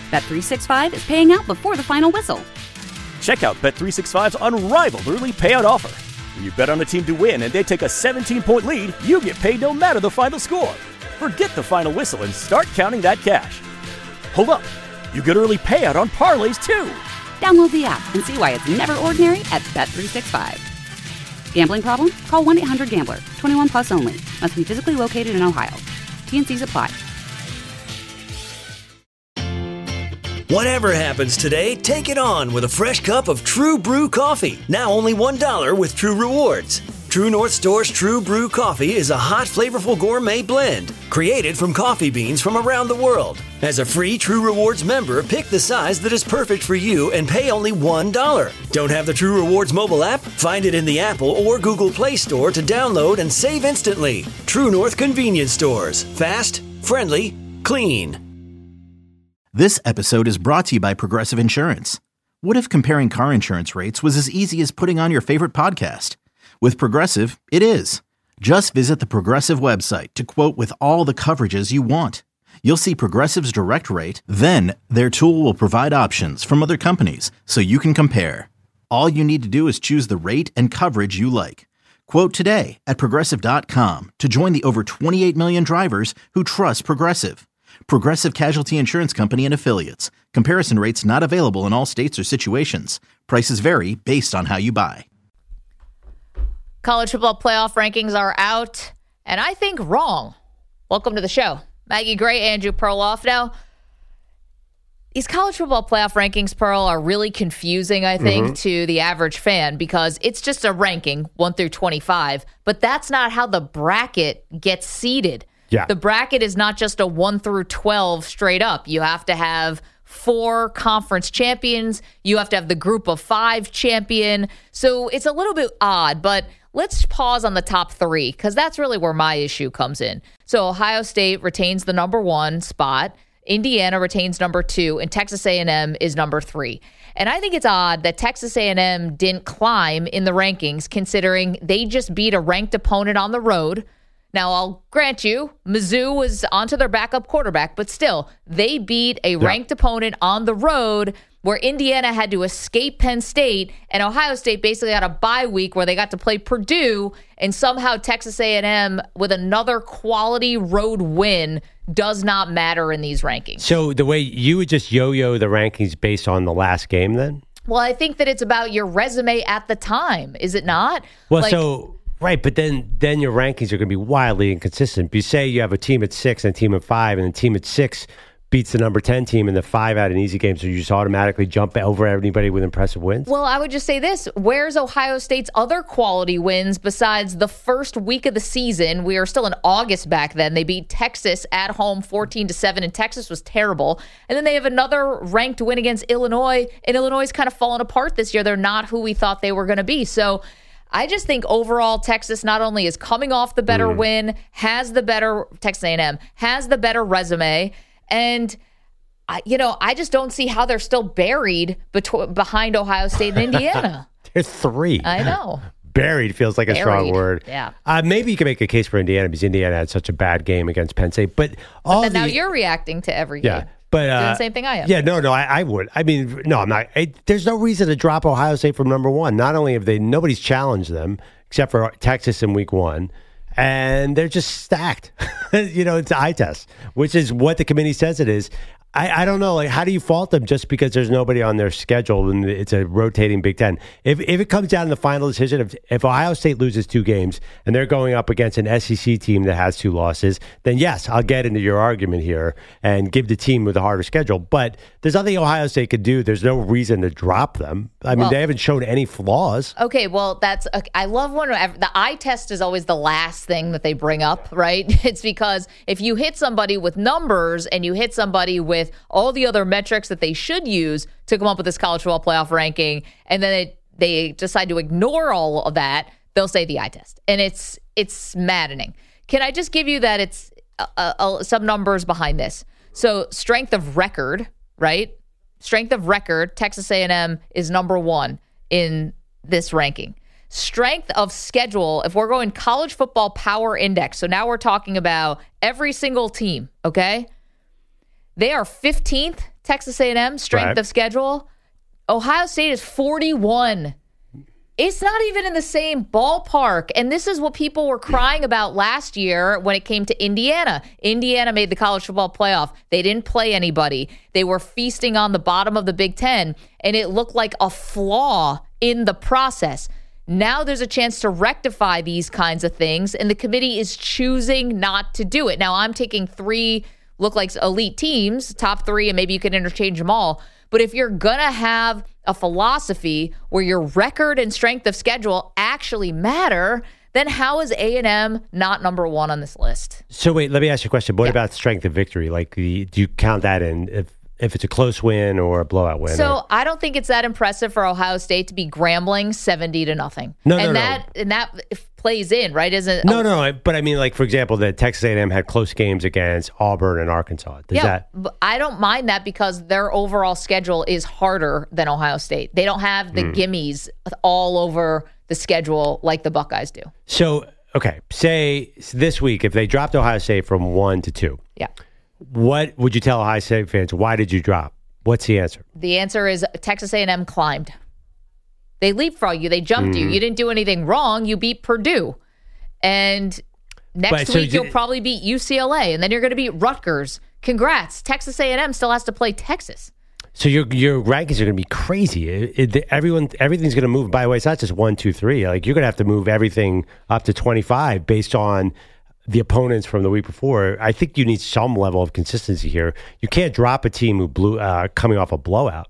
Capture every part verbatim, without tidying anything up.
Bet three sixty-five is paying out before the final whistle. Check out Bet three sixty-five's unrivaled early payout offer. When you bet on a team to win and they take a seventeen-point lead, you get paid no matter the final score. Forget the final whistle and start counting that cash. Hold up. You get early payout on parlays, too. Download the app and see why it's never ordinary at Bet three sixty-five. Gambling problem? Call one eight hundred gambler. twenty-one plus only. Must be physically located in Ohio. T N Cs apply. Whatever happens today, take it on with a fresh cup of True Brew coffee. Now only one dollar with True Rewards. True North Store's True Brew coffee is a hot, flavorful gourmet blend created from coffee beans from around the world. As a free True Rewards member, pick the size that is perfect for you and pay only one dollar. Don't have the True Rewards mobile app? Find it in the Apple or Google Play Store to download and save instantly. True North Convenience Stores. Fast, friendly, clean. This episode is brought to you by Progressive Insurance. What if comparing car insurance rates was as easy as putting on your favorite podcast? With Progressive, it is. Just visit the Progressive website to quote with all the coverages you want. You'll see Progressive's direct rate, then their tool will provide options from other companies so you can compare. All you need to do is choose the rate and coverage you like. Quote today at Progressive dot com to join the over twenty-eight million drivers who trust Progressive. Progressive Casualty Insurance Company and Affiliates. Comparison rates not available in all states or situations. Prices vary based on how you buy. College football playoff rankings are out, and I think wrong. Welcome to the show. Maggie Gray, Andrew Perloff. Now, these college football playoff rankings, Pearl, are really confusing, I think, mm-hmm. to the average fan because it's just a ranking, one through twenty-five, but that's not how the bracket gets seeded. Yeah. The bracket is not just a one through twelve straight up. You have to have four conference champions. You have to have the group of five champion. So it's a little bit odd, but let's pause on the top three because that's really where my issue comes in. So Ohio State retains the number one spot. Indiana retains number two, and Texas A and M is number three. And I think it's odd that Texas A and M didn't climb in the rankings considering they just beat a ranked opponent on the road. Now, I'll grant you, Mizzou was onto their backup quarterback, but still, they beat a ranked yeah. opponent on the road where Indiana had to escape Penn State, and Ohio State basically had a bye week where they got to play Purdue, and somehow Texas A and M with another quality road win does not matter in these rankings. So the way you would just yo-yo the rankings based on the last game then? Well, I think that it's about your resume at the time, is it not? Well, like, so... Right, but then then your rankings are going to be wildly inconsistent. You say you have a team at six and a team at five, and the team at six beats the number ten team in the five out an easy game, so you just automatically jump over anybody with impressive wins? Well, I would just say this. Where's Ohio State's other quality wins besides the first week of the season? We are still in August back then. They beat Texas at home fourteen to seven, and Texas was terrible. And then they have another ranked win against Illinois, and Illinois is kind of fallen apart this year. They're not who we thought they were going to be. So I just think overall Texas not only is coming off the better mm. win, has the better, Texas A and M, has the better resume, and, I, you know, I just don't see how they're still buried betw- behind Ohio State and Indiana. They're three. I know. Buried feels like buried. a strong word. Yeah. Uh, maybe you can make a case for Indiana because Indiana had such a bad game against Penn State. But, all but then the, now you're reacting to every yeah. game. But, uh, doing the same thing I am. Yeah, no, no, I, I would. I mean, no, I'm not. I, there's no reason to drop Ohio State from number one. Not only have they, nobody's challenged them except for Texas in week one, and they're just stacked. You know, it's an eye test, which is what the committee says it is. I, I don't know. Like, how do you fault them just because there's nobody on their schedule and it's a rotating Big Ten? If if it comes down to the final decision, if, if Ohio State loses two games and they're going up against an S E C team that has two losses, then yes, I'll get into your argument here and give the team with a harder schedule. But there's nothing Ohio State could do. There's no reason to drop them. I mean, well, they haven't shown any flaws. Okay, well, that's okay. I love when the eye test is always the last thing that they bring up, right? It's because if you hit somebody with numbers and you hit somebody with with all the other metrics that they should use to come up with this college football playoff ranking, and then they, they decide to ignore all of that, they'll say the eye test. And it's it's maddening. Can I just give you that it's uh, uh, some numbers behind this? So strength of record, right? Strength of record, Texas A and M is number one in this ranking. Strength of schedule, if we're going college football power index, so now we're talking about every single team, okay? They are fifteenth Texas A and M, strength Right. of schedule. Ohio State is forty-one. It's not even in the same ballpark. And this is what people were crying about last year when it came to Indiana. Indiana made the college football playoff. They didn't play anybody. They were feasting on the bottom of the Big Ten, and it looked like a flaw in the process. Now there's a chance to rectify these kinds of things, and the committee is choosing not to do it. Now, I'm taking three look like elite teams, top three, and maybe you can interchange them all. But if you're going to have a philosophy where your record and strength of schedule actually matter, then how is A and M not number one on this list? So wait, let me ask you a question. What Yeah. about strength of victory? Like, the, do you count that in if if it's a close win or a blowout win? So or? I don't think it's that impressive for Ohio State to be grambling seventy to nothing. No, and no, no. that and that plays in, right? Isn't No, no, no. But I mean, like, for example, the Texas A and M had close games against Auburn and Arkansas. Does yeah, that? but I don't mind that because their overall schedule is harder than Ohio State. They don't have the Hmm. gimmies all over the schedule like the Buckeyes do. So, okay, say this week, if they dropped Ohio State from one to two, Yeah. what would you tell Ohio State fans? Why did you drop? What's the answer? The answer is Texas A and M climbed. They leapfrogged you. They jumped Hmm. you. You didn't do anything wrong. You beat Purdue. And next But, so week, did- you'll probably beat U C L A, and then you're going to beat Rutgers. Congrats. Texas A and M still has to play Texas. So your your rankings are going to be crazy. It, it, everyone, everything's going to move. By the way, it's not just one, two, three. Like, you're going to have to move everything up to twenty-five based on the opponents from the week before. I think you need some level of consistency here. You can't drop a team who blew uh, coming off a blowout.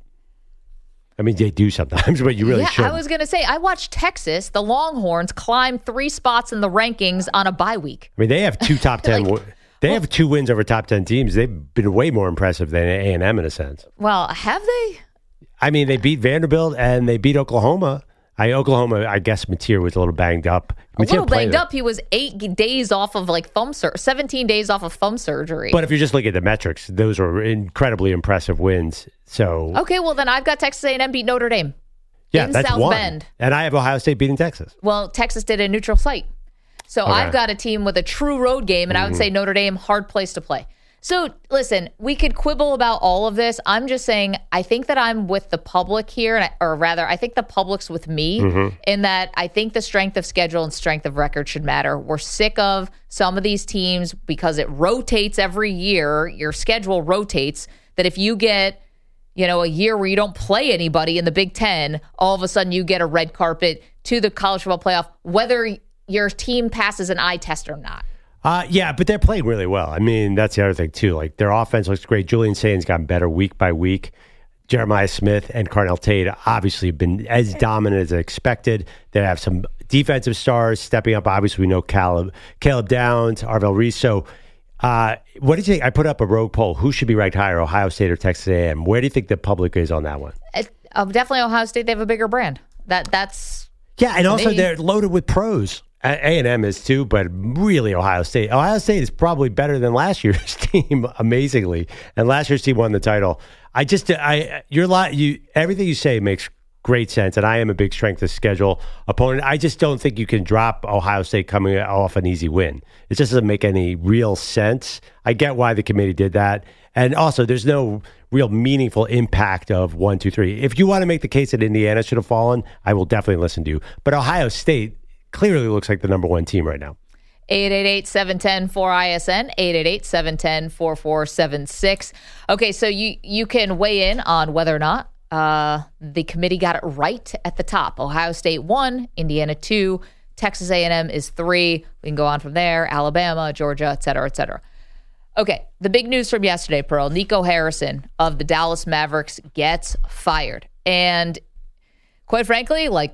I mean, they do sometimes, but you really yeah, should. I was going to say, I watched Texas, the Longhorns, climb three spots in the rankings on a bye week. I mean, they have two top ten. Like, they have two wins over top ten teams. They've been way more impressive than A and M in a sense. Well, have they? I mean, they beat Vanderbilt and they beat Oklahoma. I Oklahoma, I guess Mateer was a little banged up. A Mateer little played banged it. up. He was eight days off of like thumb sur- seventeen days off of thumb surgery. But if you just look at the metrics, those were incredibly impressive wins. So Okay, well, then I've got Texas A and M beat Notre Dame. yeah, in that's South one. Bend. And I have Ohio State beating Texas. Well, Texas did a neutral site. So Okay. I've got a team with a true road game, and I would say Notre Dame, hard place to play. So listen, we could quibble about all of this. I'm just saying, I think that I'm with the public here, and I, or rather, I think the public's with me in that I think the strength of schedule and strength of record should matter. We're sick of some of these teams because it rotates every year. Your schedule rotates, that if you get, you know, a year where you don't play anybody in the Big Ten, all of a sudden you get a red carpet to the college football playoff, whether your team passes an eye test or not. Uh, yeah, but they're playing really well. I mean, that's the other thing, too. Like, their offense looks great. Julian Sain's gotten better week by week. Jeremiah Smith and Carnell Tate obviously have been as dominant as expected. They have some defensive stars stepping up. Obviously, we know Caleb, Caleb Downs, Arvell Reese. So, uh, what do you think? I put up a rogue poll. Who should be ranked higher, Ohio State or Texas A and M? Where do you think the public is on that one? It, uh, definitely Ohio State, they have a bigger brand. That That's Yeah, and also me. they're loaded with pros. A and M is too, but really Ohio State. Ohio State is probably better than last year's team, amazingly. And last year's team won the title. I just, I, you're lot, you, everything you say makes great sense. And I am a big strength of schedule opponent. I just don't think you can drop Ohio State coming off an easy win. It just doesn't make any real sense. I get why the committee did that. And also, there's no real meaningful impact of one, two, three. If you want to make the case that Indiana should have fallen, I will definitely listen to you. But Ohio State clearly looks like the number one team right now. eight eight eight, seven one zero, four I S N, eight eight eight, seven one zero, four four seven six. Okay, so you, you can weigh in on whether or not uh, the committee got it right at the top. Ohio State one, Indiana two, Texas A and M is three. We can go on from there, Alabama, Georgia, et cetera, et cetera. Okay, the big news from yesterday, Pearl. Nico Harrison of the Dallas Mavericks gets fired. And quite frankly, like,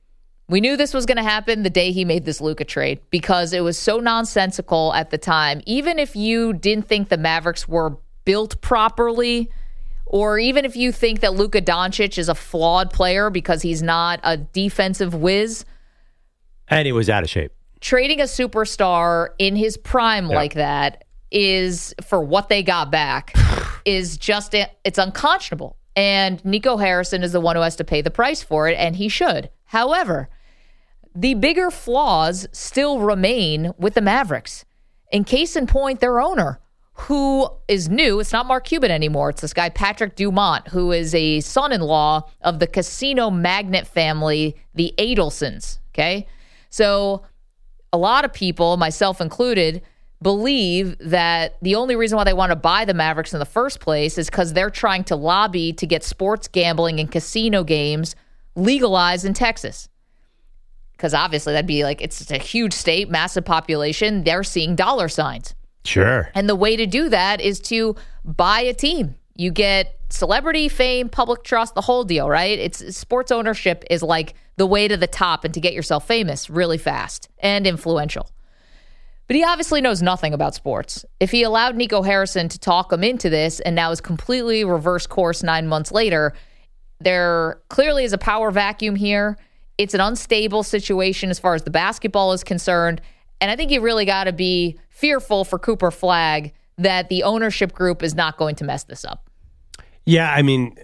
we knew this was going to happen the day he made this Luka trade because it was so nonsensical at the time. Even if you didn't think the Mavericks were built properly, or even if you think that Luka Doncic is a flawed player because he's not a defensive whiz, And he was out of shape. trading a superstar in his prime Yeah. like that is, for what they got back, is just, it's unconscionable. And Nico Harrison is the one who has to pay the price for it, and he should. However, the bigger flaws still remain with the Mavericks. In case in point, their owner, who is new. It's not Mark Cuban anymore. It's this guy, Patrick Dumont, who is a son-in-law of the casino magnate family, the Adelsons. Okay. So a lot of people, myself included, believe that the only reason why they want to buy the Mavericks in the first place is because they're trying to lobby to get sports gambling and casino games legalized in Texas. Because obviously that'd be like, it's a huge state, massive population. They're seeing dollar signs. Sure. And the way to do that is to buy a team. You get celebrity, fame, public trust, the whole deal, right? It's sports ownership is like the way to the top and to get yourself famous really fast and influential. But he obviously knows nothing about sports. If he allowed Nico Harrison to talk him into this and now is completely reverse course nine months later, there clearly is a power vacuum here. It's an unstable situation as far as the basketball is concerned. And I think you really got to be fearful for Cooper Flagg that the ownership group is not going to mess this up. Yeah, I mean,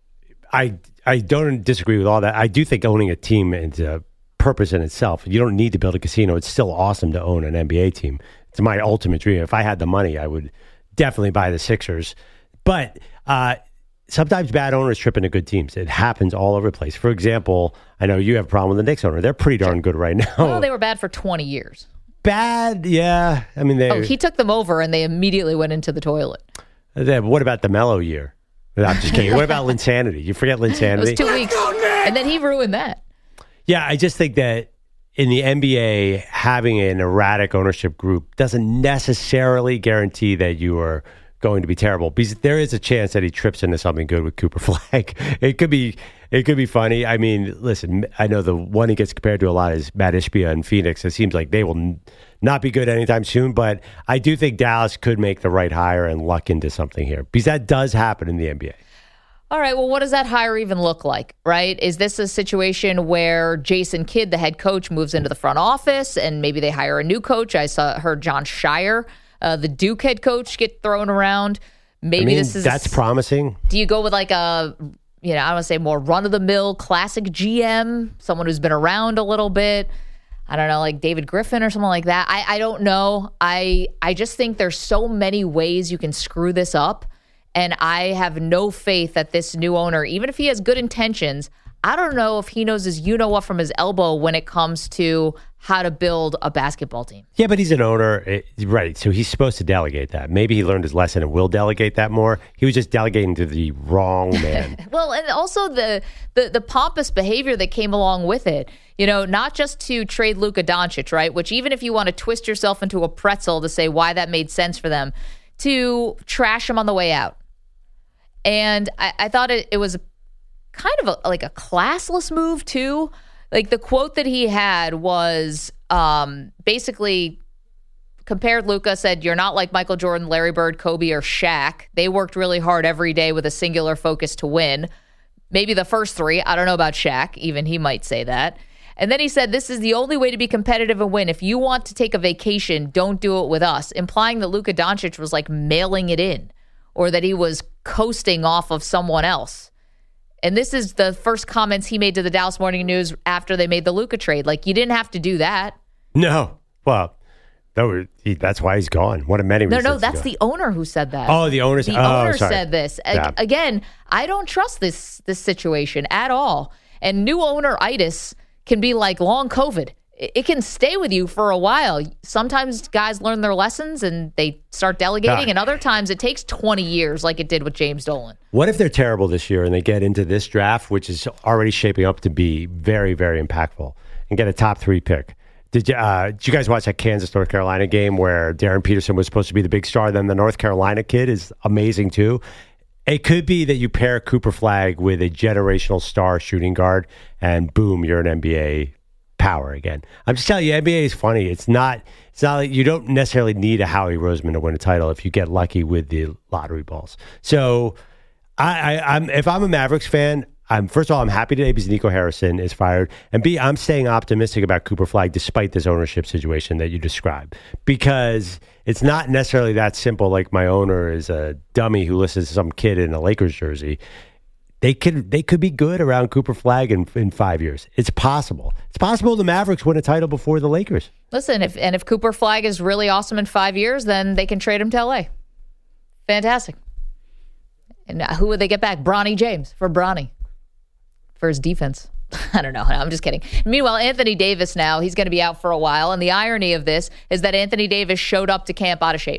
I I don't disagree with all that. I do think owning a team is a purpose in itself. You don't need to build a casino. It's still awesome to own an N B A team. It's my ultimate dream. If I had the money, I would definitely buy the Sixers. But uh, sometimes bad owners trip into good teams. It happens all over the place. For example, I know you have a problem with the Knicks owner. They're pretty darn good right now. Well, they were bad for twenty years. Bad, yeah. I mean, they. Oh, he took them over and they immediately went into the toilet. Then what about the Melo year? I'm just kidding. What about Linsanity? You forget Linsanity? It was two weeks. And then he ruined that. Yeah, I just think that in the N B A, having an erratic ownership group doesn't necessarily guarantee that you are going to be terrible, because there is a chance that he trips into something good with Cooper Flagg. It could be it could be funny. I mean, listen, I know the one he gets compared to a lot is Matt Ishbia in Phoenix. It seems like they will n- not be good anytime soon, but I do think Dallas could make the right hire and luck into something here, because that does happen in the N B A. All right, well, what does that hire even look like, right? Is this a situation where Jason Kidd, the head coach, moves into the front office and maybe they hire a new coach? I saw heard John Shire, uh, the Duke head coach, get thrown around. Maybe I mean, this is that's promising. Do you go with like a, you know, I don't want to say more run-of-the-mill classic G M, someone who's been around a little bit? I don't know, like David Griffin or something like that. I, I don't know. I I just think there's so many ways you can screw this up. And I have no faith that this new owner, even if he has good intentions, I don't know if he knows his you-know-what from his elbow when it comes to how to build a basketball team. Yeah, but he's an owner, it, right? So he's supposed to delegate that. Maybe he learned his lesson and will delegate that more. He was just delegating to the wrong man. Well, and also the, the the pompous behavior that came along with it. You know, not just to trade Luka Doncic, right? Which even if you want to twist yourself into a pretzel to say why that made sense for them, to trash him on the way out. And I, I thought it, it was kind of a, like a classless move, too. Like the quote that he had was um, basically compared Luka, said, "You're not like Michael Jordan, Larry Bird, Kobe, or Shaq. They worked really hard every day with a singular focus to win." Maybe the first three. I don't know about Shaq. Even he might say that. And then he said, "This is the only way to be competitive and win. If you want to take a vacation, don't do it with us," implying that Luka Doncic was like mailing it in, or that he was coasting off of someone else. And this is the first comments he made to the Dallas Morning News after they made the Luka trade. Like, you didn't have to do that. No. Well, that was, he, that's why he's gone. One of many No, reasons. no, that's the owner who said that. Oh, the owner. The oh, owner sorry. said this. Yeah. A- Again, I don't trust this this situation at all. And new owner-itis can be like long COVID. It can stay with you for a while. Sometimes guys learn their lessons and they start delegating, Ah. and other times it takes twenty years like it did with James Dolan. What if they're terrible this year and they get into this draft, which is already shaping up to be very, very impactful, and get a top three pick? Did you, uh, did you guys watch that Kansas-North Carolina game where Darren Peterson was supposed to be the big star? Then the North Carolina kid is amazing too. It could be that you pair Cooper Flagg with a generational star shooting guard, and boom, you're an N B A power again. I'm just telling you, N B A is funny. It's not. It's not like you don't necessarily need a Howie Roseman to win a title if you get lucky with the lottery balls. So, I, I, I'm if I'm a Mavericks fan, I'm first of all I'm happy today because Nico Harrison is fired, and B, I'm staying optimistic about Cooper Flagg despite this ownership situation that you described, because it's not necessarily that simple. Like my owner is a dummy who listens to some kid in a Lakers jersey. They could they could be good around Cooper Flagg in, in five years. It's possible. It's possible the Mavericks win a title before the Lakers. Listen, if and if Cooper Flagg is really awesome in five years, then they can trade him to L A. Fantastic. And who would they get back? Bronny James for Bronny for his defense. I don't know. I'm just kidding. Meanwhile, Anthony Davis now, he's going to be out for a while. And the irony of this is that Anthony Davis showed up to camp out of shape.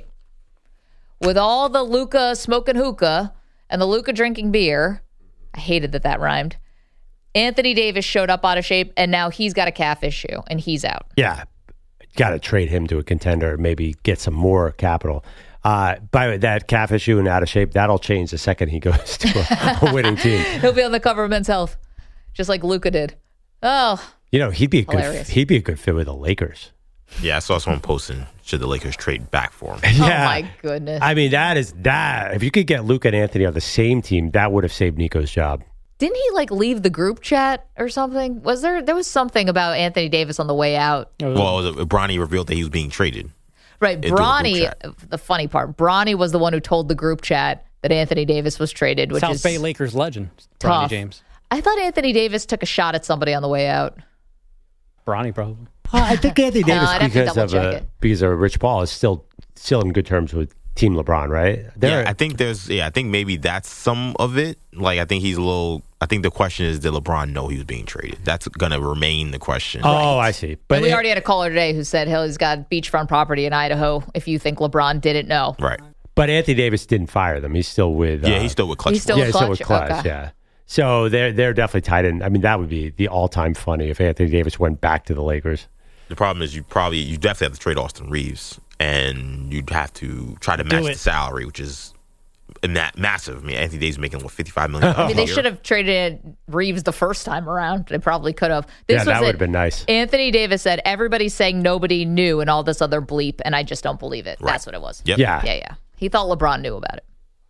With all the Luka smoking hookah and the Luka drinking beer, I hated that that rhymed. Anthony Davis showed up out of shape, and now he's got a calf issue, and he's out. Yeah. Got to trade him to a contender, maybe get some more capital. Uh, by the way, that calf issue and out of shape, that'll change the second he goes to a, a winning team. He'll be on the cover of Men's Health, just like Luka did. Oh, you know, he'd be a hilarious. good he'd be a good fit with the Lakers. Yeah, I saw someone posting, should the Lakers trade back for him? Yeah. Oh, my goodness. I mean, that is that. If you could get Luka and Anthony on the same team, that would have saved Nico's job. Didn't he, like, leave the group chat or something? Was there, there was something about Anthony Davis on the way out. Well, Bronny revealed that he was being traded. Right, Bronny, the funny part, Bronny was the one who told the group chat that Anthony Davis was traded, which South is Bay Lakers legend, tough. Bronny James. I thought Anthony Davis took a shot at somebody on the way out. Bronny, probably. Uh, I think Anthony No, Davis, I'd have to because of double-check uh, it. because of Rich Paul, is still still in good terms with Team LeBron, right? They're, Yeah, I think there's. Yeah, I think maybe that's some of it. Like, I think he's a little. I think the question is, did LeBron know he was being traded? That's going to remain the question. Oh, I see. But And we it- already had a caller today who said he's got beachfront property in Idaho if you think LeBron didn't know. Right. But Anthony Davis didn't fire them. He's still with. Yeah, uh, he's still with Clutch. He's still yeah, with he's still with Clutch? Clutch. Okay. Yeah. So they're they're definitely tied in. I mean, that would be the all time funny if Anthony Davis went back to the Lakers. The problem is you probably you definitely have to trade Austin Reeves, and you'd have to try to match it. the salary, which is ma- massive. I mean, Anthony Davis is making what fifty-five million dollars. I mean, a they year. should have traded Reeves the first time around. They probably could have. This Yeah, was that would it. have been nice. Anthony Davis said, everybody's saying nobody knew and all this other bleep, and I just don't believe it. Right. That's what it was. Yep. Yeah. Yeah, yeah. He thought LeBron knew about it.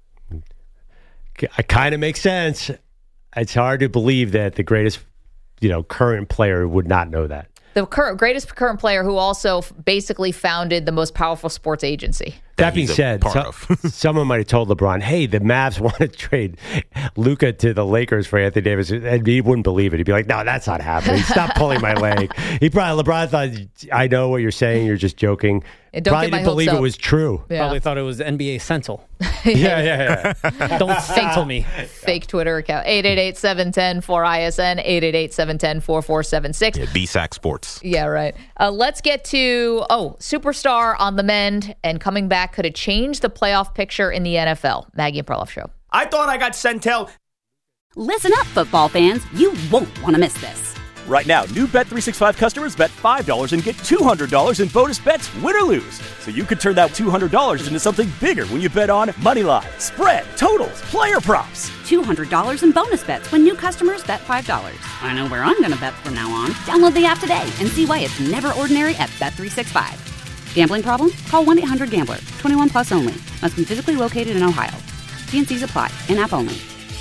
It kind of makes sense. It's hard to believe that the greatest, you know, current player would not know that. The current, greatest current player who also f- basically founded the most powerful sports agency. That being he's a said, part so- of. someone might have told LeBron, "Hey, the Mavs want to trade Luka to the Lakers for Anthony Davis," and he wouldn't believe it. He'd be like, "No, that's not happening. Stop pulling my leg." He probably LeBron thought, "I know what you're saying. You're just joking." And don't probably get my didn't hopes believe up. it was true. Yeah. Probably thought it was N B A Central. Yeah, yeah, yeah. Don't central me. Fake Twitter account. eight eight eight, seven one zero, four I S N, eight eight eight, seven one zero, four four seven six. Yeah, B S A C Sports. Yeah, right. Uh, let's get to, oh, superstar on the mend and coming back. Could it change the playoff picture in the N F L? Maggie and Perloff Show. I thought I got Centel. Listen up, football fans. You won't want to miss this. Right now, new Bet three sixty-five customers bet five dollars and get two hundred dollars in bonus bets, win or lose. So you could turn that two hundred dollars into something bigger when you bet on money line, spread, totals, player props. two hundred dollars in bonus bets when new customers bet five dollars. I know where I'm going to bet from now on. Download the app today and see why it's never ordinary at Bet three sixty-five. Gambling problem? Call one eight hundred gambler. twenty-one plus only. Must be physically located in Ohio. T N Cs apply. In-app only.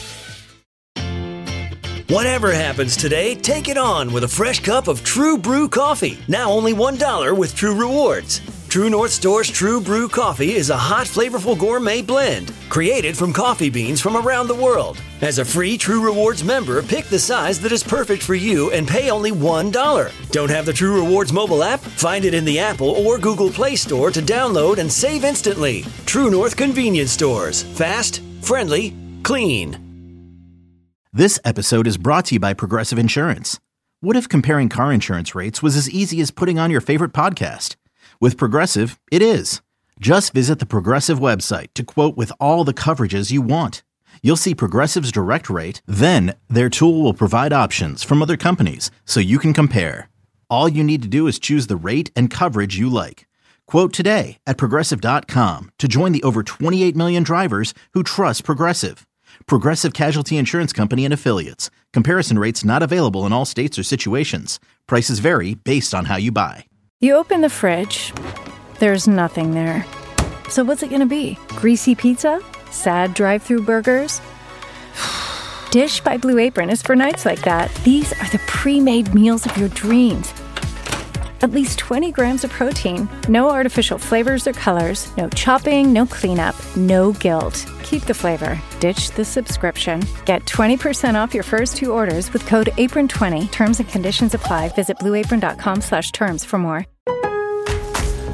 Whatever happens today, take it on with a fresh cup of True Brew coffee. Now only one dollar with True Rewards. True North Store's True Brew coffee is a hot, flavorful gourmet blend created from coffee beans from around the world. As a free True Rewards member, pick the size that is perfect for you and pay only one dollar. Don't have the True Rewards mobile app? Find it in the Apple or Google Play Store to download and save instantly. True North Convenience Stores. Fast, friendly, clean. This episode is brought to you by Progressive Insurance. What if comparing car insurance rates was as easy as putting on your favorite podcast? With Progressive, it is. Just visit the Progressive website to quote with all the coverages you want. You'll see Progressive's direct rate, then their tool will provide options from other companies so you can compare. All you need to do is choose the rate and coverage you like. Quote today at Progressive dot com to join the over twenty-eight million drivers who trust Progressive. Progressive Casualty Insurance Company and Affiliates. Comparison rates not available in all states or situations. Prices vary based on how you buy. You open the fridge, there's nothing there. So what's it going to be? Greasy pizza? Sad drive-through burgers? Dish by Blue Apron is for nights like that. These are the pre-made meals of your dreams. At least twenty grams of protein, no artificial flavors or colors, no chopping, no cleanup, no guilt. Keep the flavor. Ditch the subscription. Get twenty percent off your first two orders with code apron twenty. Terms and conditions apply. Visit blueapron dot com slash terms for more.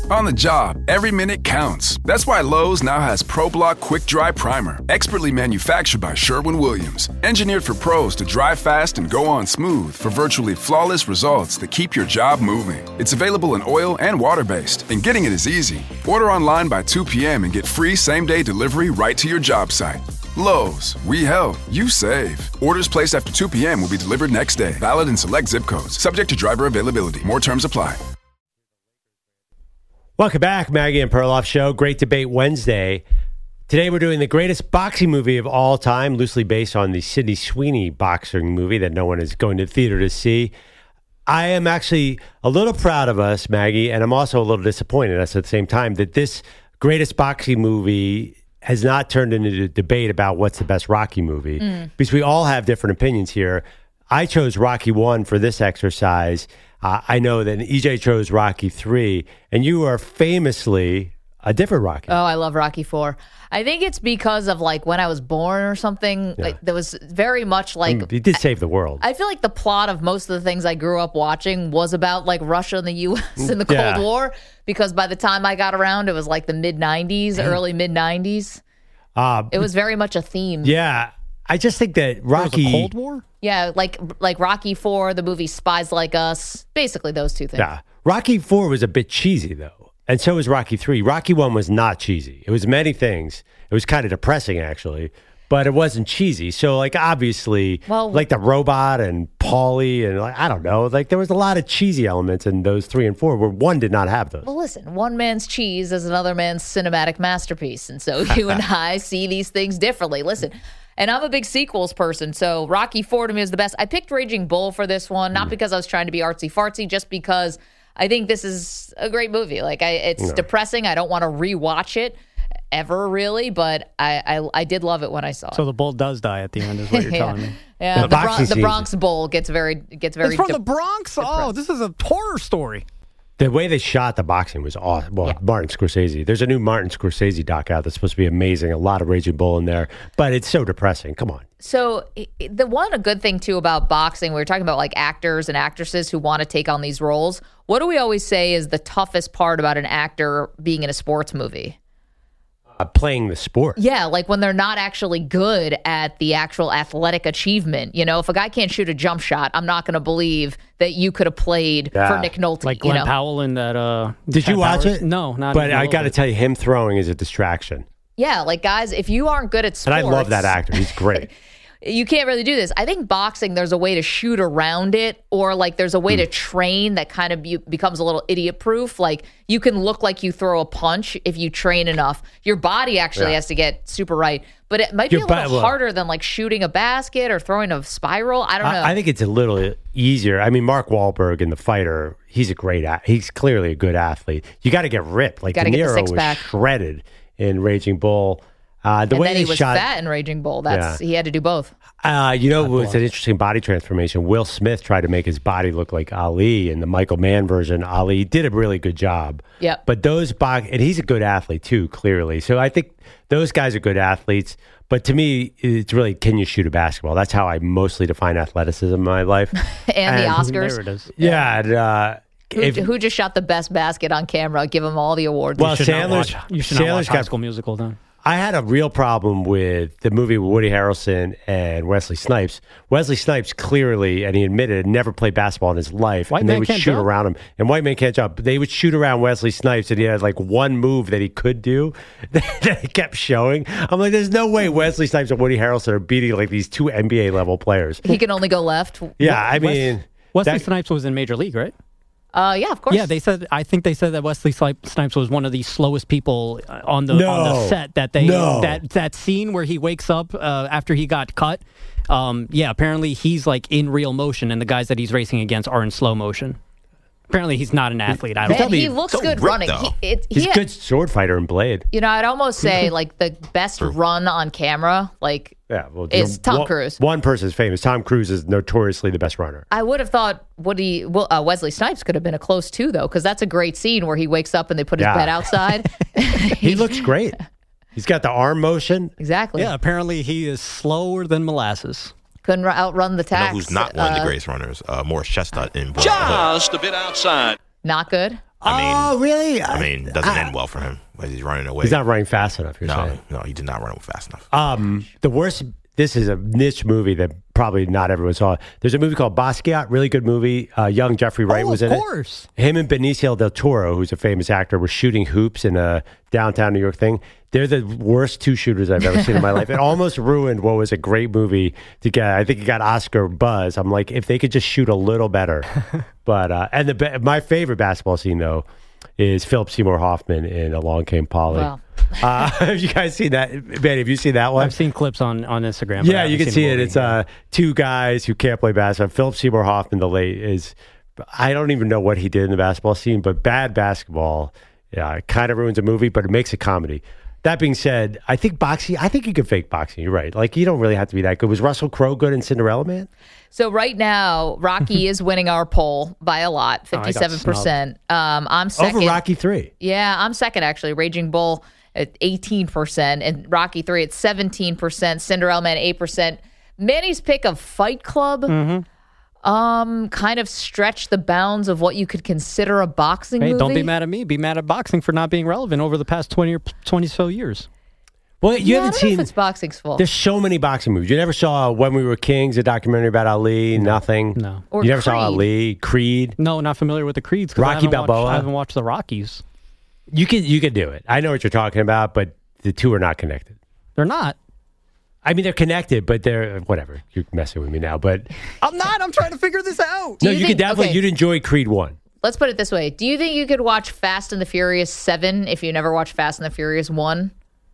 On the job, every minute counts. That's why Lowe's now has ProBlock Quick Dry Primer, expertly manufactured by Sherwin-Williams. Engineered for pros to dry fast and go on smooth for virtually flawless results that keep your job moving. It's available in oil and water-based, and getting it is easy. Order online by two p.m. and get free same-day delivery right to your job site. Lowe's, we help, you save. Orders placed after two p.m. will be delivered next day. Valid in select zip codes. Subject to driver availability. More terms apply. Welcome back, Maggie and Perloff Show. Great Debate Wednesday. Today we're doing the greatest boxing movie of all time, loosely based on the Sydney Sweeney boxing movie that no one is going to the theater to see. I am actually a little proud of us, Maggie, and I'm also a little disappointed at the same time that this greatest boxing movie has not turned into a debate about what's the best Rocky movie, mm. because we all have different opinions here. I chose Rocky one for this exercise. Uh, I know that E J chose Rocky three, and you are famously a different Rocky. Oh, I love Rocky four. I think it's because of like when I was born or something. Yeah. Like, there was very much like... Mm, he did save the world. I feel like the plot of most of the things I grew up watching was about like Russia and the U S and the Cold yeah. War, because by the time I got around, it was like the mid nineties, early mid nineties. Uh, it was very much a theme. Yeah. I just think that Rocky... There was a Cold War? Yeah, like like Rocky four, the movie Spies Like Us, basically those two things. Yeah. Rocky four was a bit cheesy, though. And so was Rocky three. Rocky one was not cheesy. It was many things. It was kind of depressing, actually. But it wasn't cheesy. So, like, obviously, well, like the robot and Paulie and, like, I don't know. Like, there was a lot of cheesy elements in those three and four where one did not have those. Well, listen, one man's cheese is another man's cinematic masterpiece. And so you and I see these things differently. Listen, and I'm a big sequels person, so Rocky four to me is the best. I picked Raging Bull for this one, not mm. because I was trying to be artsy-fartsy, just because I think this is a great movie. Like, I, it's no. depressing. I don't want to rewatch it ever, really, but I, I I did love it when I saw it. So the bull does die at the end, is what you're yeah. telling me. Yeah, the, the, Bron- the Bronx Bull gets very gets very. It's from de- the Bronx. depressed. Oh, this is a horror story. The way they shot the boxing was awesome. Well, yeah. Martin Scorsese. There's a new Martin Scorsese doc out that's supposed to be amazing. A lot of Raging Bull in there, but it's so depressing. Come on. So the one a good thing too about boxing, we were talking about like actors and actresses who want to take on these roles. What do we always say is the toughest part about an actor being in a sports movie? Uh, playing the sport. Yeah, like when they're not actually good at the actual athletic achievement. You know, if a guy can't shoot a jump shot, I'm not going to believe that you could have played yeah. for Nick Nolte. Like Glenn you know? Powell in that. Uh, Did you watch Powers? it? No, not. But I got to tell you, him throwing is a distraction. Yeah, like guys, if you aren't good at sports, and I love that actor. He's great. You can't really do this. I think boxing, there's a way to shoot around it, or like there's a way mm. to train that kind of be, becomes a little idiot proof. Like you can look like you throw a punch if you train enough. Your body actually yeah. has to get super right, but it might Your be a little ba- harder than like shooting a basket or throwing a spiral. I don't know. I, I think it's a little easier. I mean, Mark Wahlberg in The Fighter, he's a great, a- he's clearly a good athlete. You got to get ripped. Like De Niro was shredded in Raging Bull. Uh, the and way then he was shot, fat in Raging Bull. That's yeah. he had to do both. Uh, you know, it was an interesting body transformation. Will Smith tried to make his body look like Ali in the Michael Mann version. Ali did a really good job. Yeah. But those box, and he's a good athlete too, clearly. So I think those guys are good athletes. But to me, it's really, can you shoot a basketball? That's how I mostly define athleticism in my life. and, and the Oscars. There it is. Yeah. And, uh, Who, if, who just shot the best basket on camera? Give him all the awards. Well, you should Sandler's, not watch, you should Sandler's not watch High got, School Musical then. I had a real problem with the movie with Woody Harrelson and Wesley Snipes. Wesley Snipes clearly, and he admitted, never played basketball in his life. White and they Man would Can't shoot Jump? around him. And White Man Can't Jump. They would shoot around Wesley Snipes, and he had like one move that he could do that he kept showing. I'm like, there's no way Wesley Snipes and Woody Harrelson are beating like these two N B A level players. He can only go left. Yeah, I mean, Wesley that, Snipes was in Major League, right? Uh, yeah, of course. Yeah, they said. I think they said that Wesley Snipes was one of the slowest people on the no, on the set. That they no. that that scene where he wakes up uh, after he got cut. Um, yeah, apparently he's like in real motion, and the guys that he's racing against are in slow motion. Apparently, he's not an athlete. I don't. Man, know. he looks so good running. He, it, he's he a good sword fighter in Blade. You know, I'd almost say like the best run on camera, like yeah, well, is Tom one, Cruise. One person is famous. Tom Cruise is notoriously the best runner. I would have thought Woody, well, uh, Wesley Snipes could have been a close two though, because that's a great scene where he wakes up and they put his yeah. bed outside. He looks great. He's got the arm motion. Exactly. Yeah, apparently he is slower than molasses. Couldn't outrun the tax. You know who's not one uh, of the greatest runners? Uh, Morris Chestnut in Boy Just a bit outside. Not good. I mean, oh, really? I mean, it doesn't end well for him as he's running away. He's not running fast enough, you're no, saying? no, he did not run fast enough. Um, the worst, this is a niche movie that probably not everyone saw. There's a movie called Basquiat, really good movie. Uh, young Jeffrey Wright oh, was in it. Of course. Him and Benicio del Toro, who's a famous actor, were shooting hoops in a downtown New York thing. They're the worst two shooters I've ever seen in my life. It almost ruined what was a great movie to get. I think it got Oscar buzz. I'm like, if they could just shoot a little better. But uh, and the my favorite basketball scene, though, is Philip Seymour Hoffman in Along Came Polly. Wow. uh, have you guys seen that? Ben, have you seen that one? I've seen clips on, on Instagram. Yeah, you can see it. It's uh, two guys who can't play basketball. Philip Seymour Hoffman, the late, is, I don't even know what he did in the basketball scene, but bad basketball, yeah, it kind of ruins a movie, but it makes a comedy. That being said, I think boxing, I think you can fake boxing. You're right. Like, you don't really have to be that good. Was Russell Crowe good in Cinderella Man? So right now, Rocky is winning our poll by a lot, fifty-seven percent. Um, I'm second. Over Rocky three. Yeah, I'm second, actually. Raging Bull at eighteen percent. And Rocky three at seventeen percent. Cinderella Man, eight percent. Manny's pick of Fight Club Mm-hmm. um, kind of stretched the bounds of what you could consider a boxing Hey, movie. don't be mad at me. Be mad at boxing for not being relevant over the past twenty or twenty so years. Well, you yeah, haven't I don't know seen. if it's boxing's fault. There's so many boxing movies. You never saw When We Were Kings, a documentary about Ali. Nothing. No. Or you never saw Creed. Ali. Creed. No, not familiar with the Creeds. 'cause I Rocky haven't Balboa. Watched, I haven't watched the Rockies. You can you can do it. I know what you're talking about, but the two are not connected. They're not. I mean, they're connected, but they're whatever. You're messing with me now, but I'm not. I'm trying to figure this out. no, you you, think- could definitely. okay. You'd enjoy Creed one. Let's put it this way. Do you think you could watch Fast and the Furious seven if you never watched Fast and the Furious one?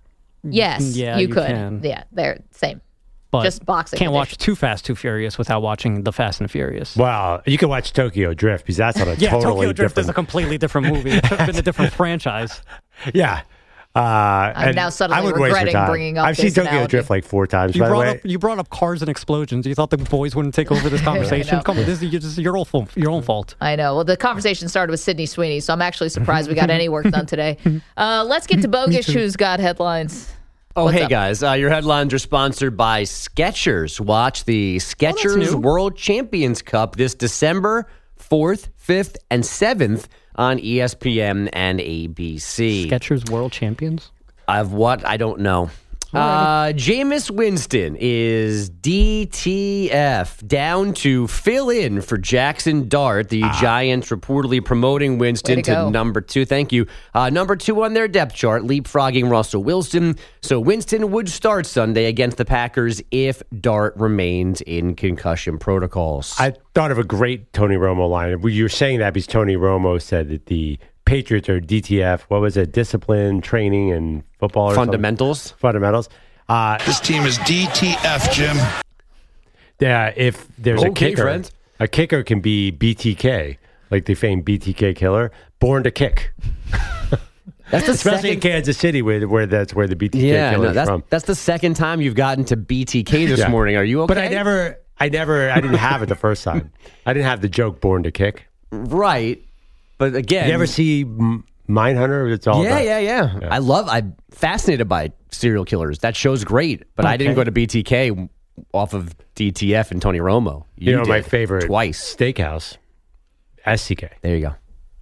Yes, Yeah, you you could. can. Yeah, they're same. But Just boxing Can't watch edition. Too Fast, Too Furious without watching The Fast and Furious. Well, you can watch Tokyo Drift because that's on a Yeah, totally Tokyo Drift different. is a completely different movie. It should have been a different franchise. Yeah. Uh, and now suddenly I would waste your regretting time. bringing up I've seen this Tokyo analogy. Drift like four times. You by the brought way, up you brought up cars and explosions. You thought the boys wouldn't take over this conversation? know. Come on, this is just your own fault. Your own fault. I know. Well, the conversation started with Sydney Sweeney, so I'm actually surprised we got any work done today. Uh, let's get to Bogus, who's got headlines. Oh, What's hey, up? guys. Uh, your headlines are sponsored by Skechers. Watch the Skechers new. World Champions Cup this December fourth, fifth, and seventh on E S P N and A B C. Skechers World Champions. Of what? I don't know. Uh, Jameis Winston is D T F, down to fill in for Jackson Dart. The Giants reportedly promoting Winston Way to to, go. number two. Thank you. Uh, number two on their depth chart, leapfrogging Russell Wilson. So Winston would start Sunday against the Packers if Dart remains in concussion protocols. I thought of a great Tony Romo line. You were saying that because Tony Romo said that the Patriots are D T F. What was it? Discipline, training, and football. Or Fundamentals. something? Fundamentals. Uh, This team is D T F, Jim. yeah, if there's a Okay, kicker, friend. a kicker can be B T K, like the famed B T K killer, born to kick. That's the Especially in second. Kansas City, where, where that's where the B T K Yeah, killer no, is that's, from. that's the second time you've gotten to B T K this Yeah. morning. Are you okay? But I never, I never, I didn't have it the first time. I didn't have the joke born to kick. Right. But again, You ever see M- Mindhunter? It's all yeah, about- yeah, yeah, I love. I'm fascinated by serial killers. That show's great. But I didn't Okay. go to B T K off of D T F and Tony Romo. You, You, know, my did favorite twice. steakhouse, S C K. There you go.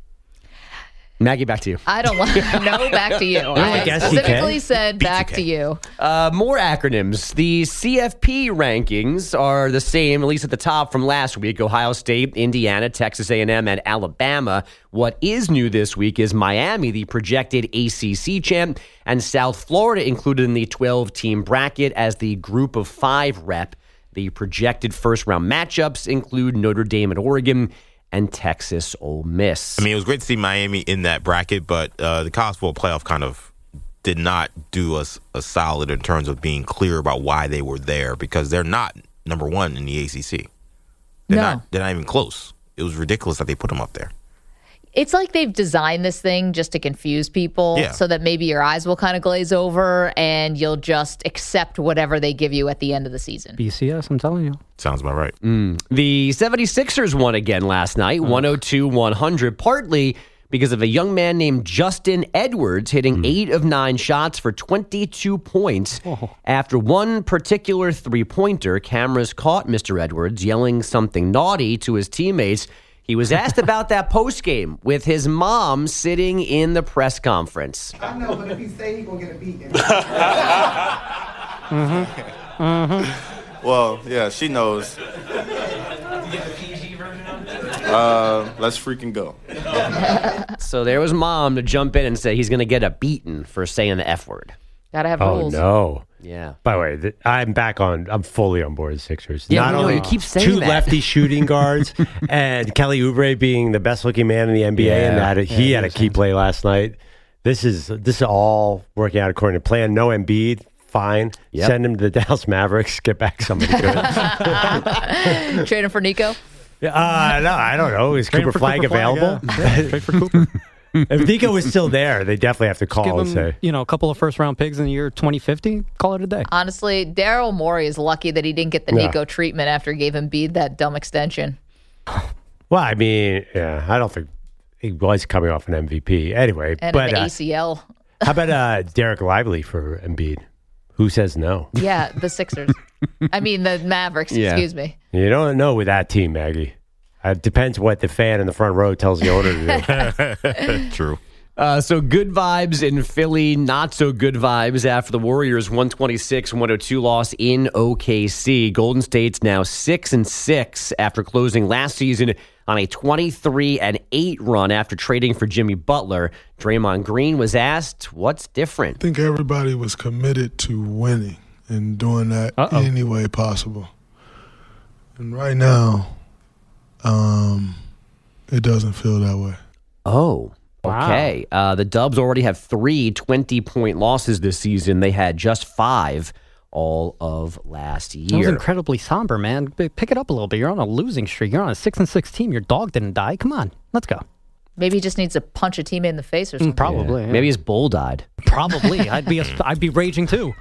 Maggie, back to you. I don't want no back to you. I like S C K? specifically said back to you. Uh, more acronyms. The C F P rankings are the same, at least at the top from last week. Ohio State, Indiana, Texas A and M, and Alabama. What is new this week is Miami, the projected A C C champ, and South Florida included in the twelve-team bracket as the group of five rep. The projected first-round matchups include Notre Dame and Oregon and Texas Ole Miss. I mean, it was great to see Miami in that bracket, but uh, the college football playoff kind of did not do us a solid in terms of being clear about why they were there, because they're not number one in the A C C. They're No. not. They're not even close. It was ridiculous that they put them up there. It's like they've designed this thing just to confuse people Yeah. so that maybe your eyes will kind of glaze over and you'll just accept whatever they give you at the end of the season. B C S, I'm telling you. Sounds about right. The seventy-sixers won again last night, one oh two one hundred, partly because of a young man named Justin Edwards hitting eight of nine shots for twenty-two points. After one particular three-pointer, cameras caught Mister Edwards yelling something naughty to his teammates. He was asked about that postgame with his mom sitting in the press conference. I know, but if he say he gonna get a beating. mm-hmm. Mm-hmm. Well, yeah, she knows. Uh, let's freaking go. So there was mom to jump in and say he's going to get a beating for saying the F word. Gotta have oh, rules. no. Yeah. By the way, th- I'm back on. I'm fully on board with the Sixers. Yeah, Not no, only you keep saying two that. lefty shooting guards and Kelly Oubre being the best looking man in the N B A, Yeah. and that he Yeah, had a key play last night. This is this is all working out according to plan. No Embiid. Fine. Yep. Send him to the Dallas Mavericks. Get back somebody good. Trade him for Nico? Uh, no, I don't know. Is Trade Cooper for Flag Cooper Flag, available? yeah. Yeah, trade for Cooper. If Nico was still there, they definitely have to call Give and him, say, you know, a couple of first round picks in the year twenty fifty. Call it a day. Honestly, Daryl Morey is lucky that he didn't get the Yeah. Nico treatment after he gave Embiid that dumb extension. well, I mean, yeah, I don't think he was coming off an M V P anyway. And but an uh, A C L. how about uh, Derek Lively for Embiid? Who says no? Yeah, the Sixers. I mean, the Mavericks, Yeah. excuse me. You don't know with that team, Maggie. It depends what the fan in the front row tells the owner to do. True. Uh, so good vibes in Philly, not so good vibes after the Warriors' one twenty-six one oh two loss in O K C. Golden State's now six and six after closing last season on a twenty-three and eight run after trading for Jimmy Butler. Draymond Green was asked, "What's different?" I think everybody was committed to winning and doing that Uh-oh. any way possible. And right now, um, it doesn't feel that way. Oh, Wow. okay. Uh, the Dubs already have three twenty-point losses this season. They had just five all of last That was year. incredibly somber, man. B- Pick it up a little bit. You're on a losing streak. You're on a six and six team. Your dog didn't die. Come on, let's go. Maybe he just needs to punch a teammate in the face or something. Mm, Probably. yeah. Maybe his bull died. Probably. I'd be a, I'd be raging too.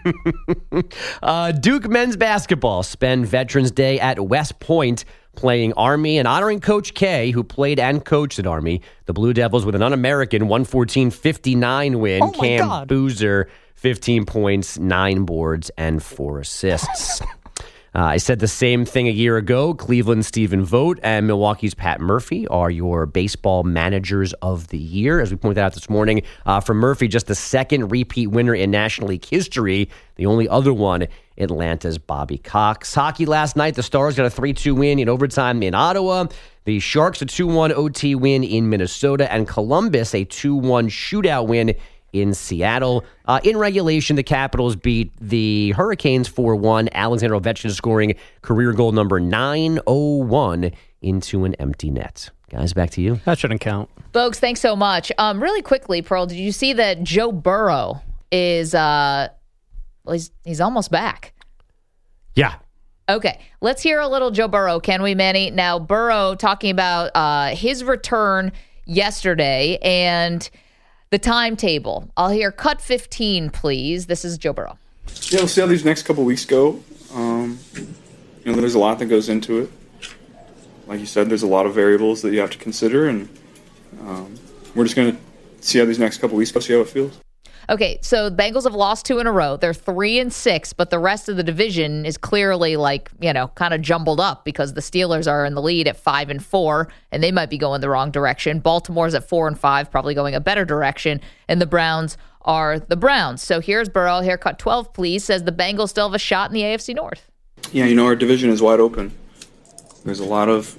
Uh, Duke men's basketball spend Veterans Day at West Point playing Army and honoring Coach K, who played and coached at Army. The Blue Devils with an un-American one fourteen fifty-nine win. Oh, my Cam God. Boozer, fifteen points, nine boards, and four assists. Uh, I said the same thing a year ago. Cleveland's Stephen Vogt and Milwaukee's Pat Murphy are your baseball managers of the year. As we pointed out this morning, uh, for Murphy, just the second repeat winner in National League history. The only other one, Atlanta's Bobby Cox. Hockey last night, the Stars got a three two win in overtime in Ottawa. The Sharks a two one O T win in Minnesota. And Columbus a two one shootout win in Seattle. Uh, in regulation, the Capitals beat the Hurricanes four one. Alexander Ovechkin scoring career goal number nine oh one into an empty net. Guys, back to you. That shouldn't count. Bogues, thanks so much. Um, really quickly, Pearl, did you see that Joe Burrow is, uh, well, he's, he's almost back? Yeah. Okay, let's hear a little Joe Burrow, can we, Manny? Now, Burrow talking about uh, his return yesterday and the timetable. I'll hear cut fifteen, please. This is Joe Burrow. Yeah, we'll see how these next couple weeks go. Um, you know, there's a lot that goes into it. Like you said, there's a lot of variables that you have to consider, and um, we're just going to see how these next couple weeks go, see how it feels. Okay, so the Bengals have lost two in a row. They're three and six, but the rest of the division is clearly like, you know, kind of jumbled up because the Steelers are in the lead at five and four, and they might be going the wrong direction. Baltimore's at four and five, probably going a better direction, and the Browns are the Browns. So here's Burrow, haircut twelve, please, says the Bengals still have a shot in the A F C North. Yeah, you know, our division is wide open. There's a lot of,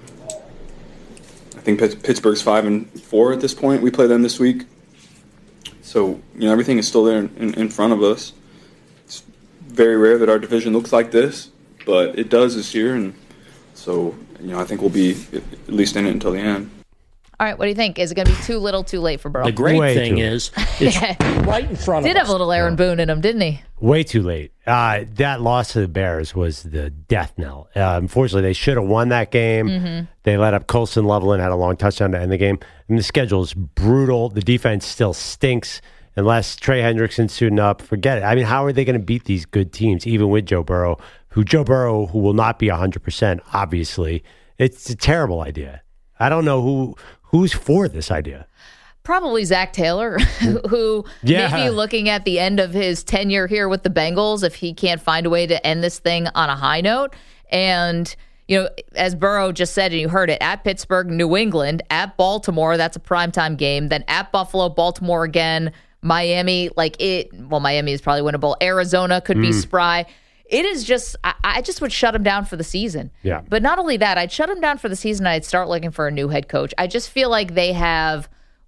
I think Pittsburgh's five and four at this point. We play them this week. So, you know, everything is still there in, in front of us. It's very rare that our division looks like this, but it does this year. And so, you know, I think we'll be at least in it until the end. All right, what do you think? Is it going to be too little, too late for Burrow? The great Way thing is, it's right in front of Did us. have a little Aaron Boone in him, didn't he? Way too late. Uh, that loss to the Bears was the death knell. Uh, unfortunately, they should have won that game. Mm-hmm. They let up Colson Loveland, had a long touchdown to end the game. I mean, the schedule is brutal. The defense still stinks unless Trey Hendrickson's suiting up. Forget it. I mean, how are they going to beat these good teams, even with Joe Burrow, who Joe Burrow, who will not be one hundred percent, obviously. It's a terrible idea. I don't know who who's for this idea. Probably Zach Taylor, who Yeah. may be looking at the end of his tenure here with the Bengals if he can't find a way to end this thing on a high note. And, you you know, as Burrow just said, and you heard it, at Pittsburgh, New England, at Baltimore, that's a primetime game, then at Buffalo, Baltimore again, Miami, like it, well, Miami is probably winnable. Arizona could be Mm. spry. It is just, I, I just would shut him down for the season. Yeah. But not only that, I'd shut him down for the season. I'd start looking for a new head coach. I just feel like they have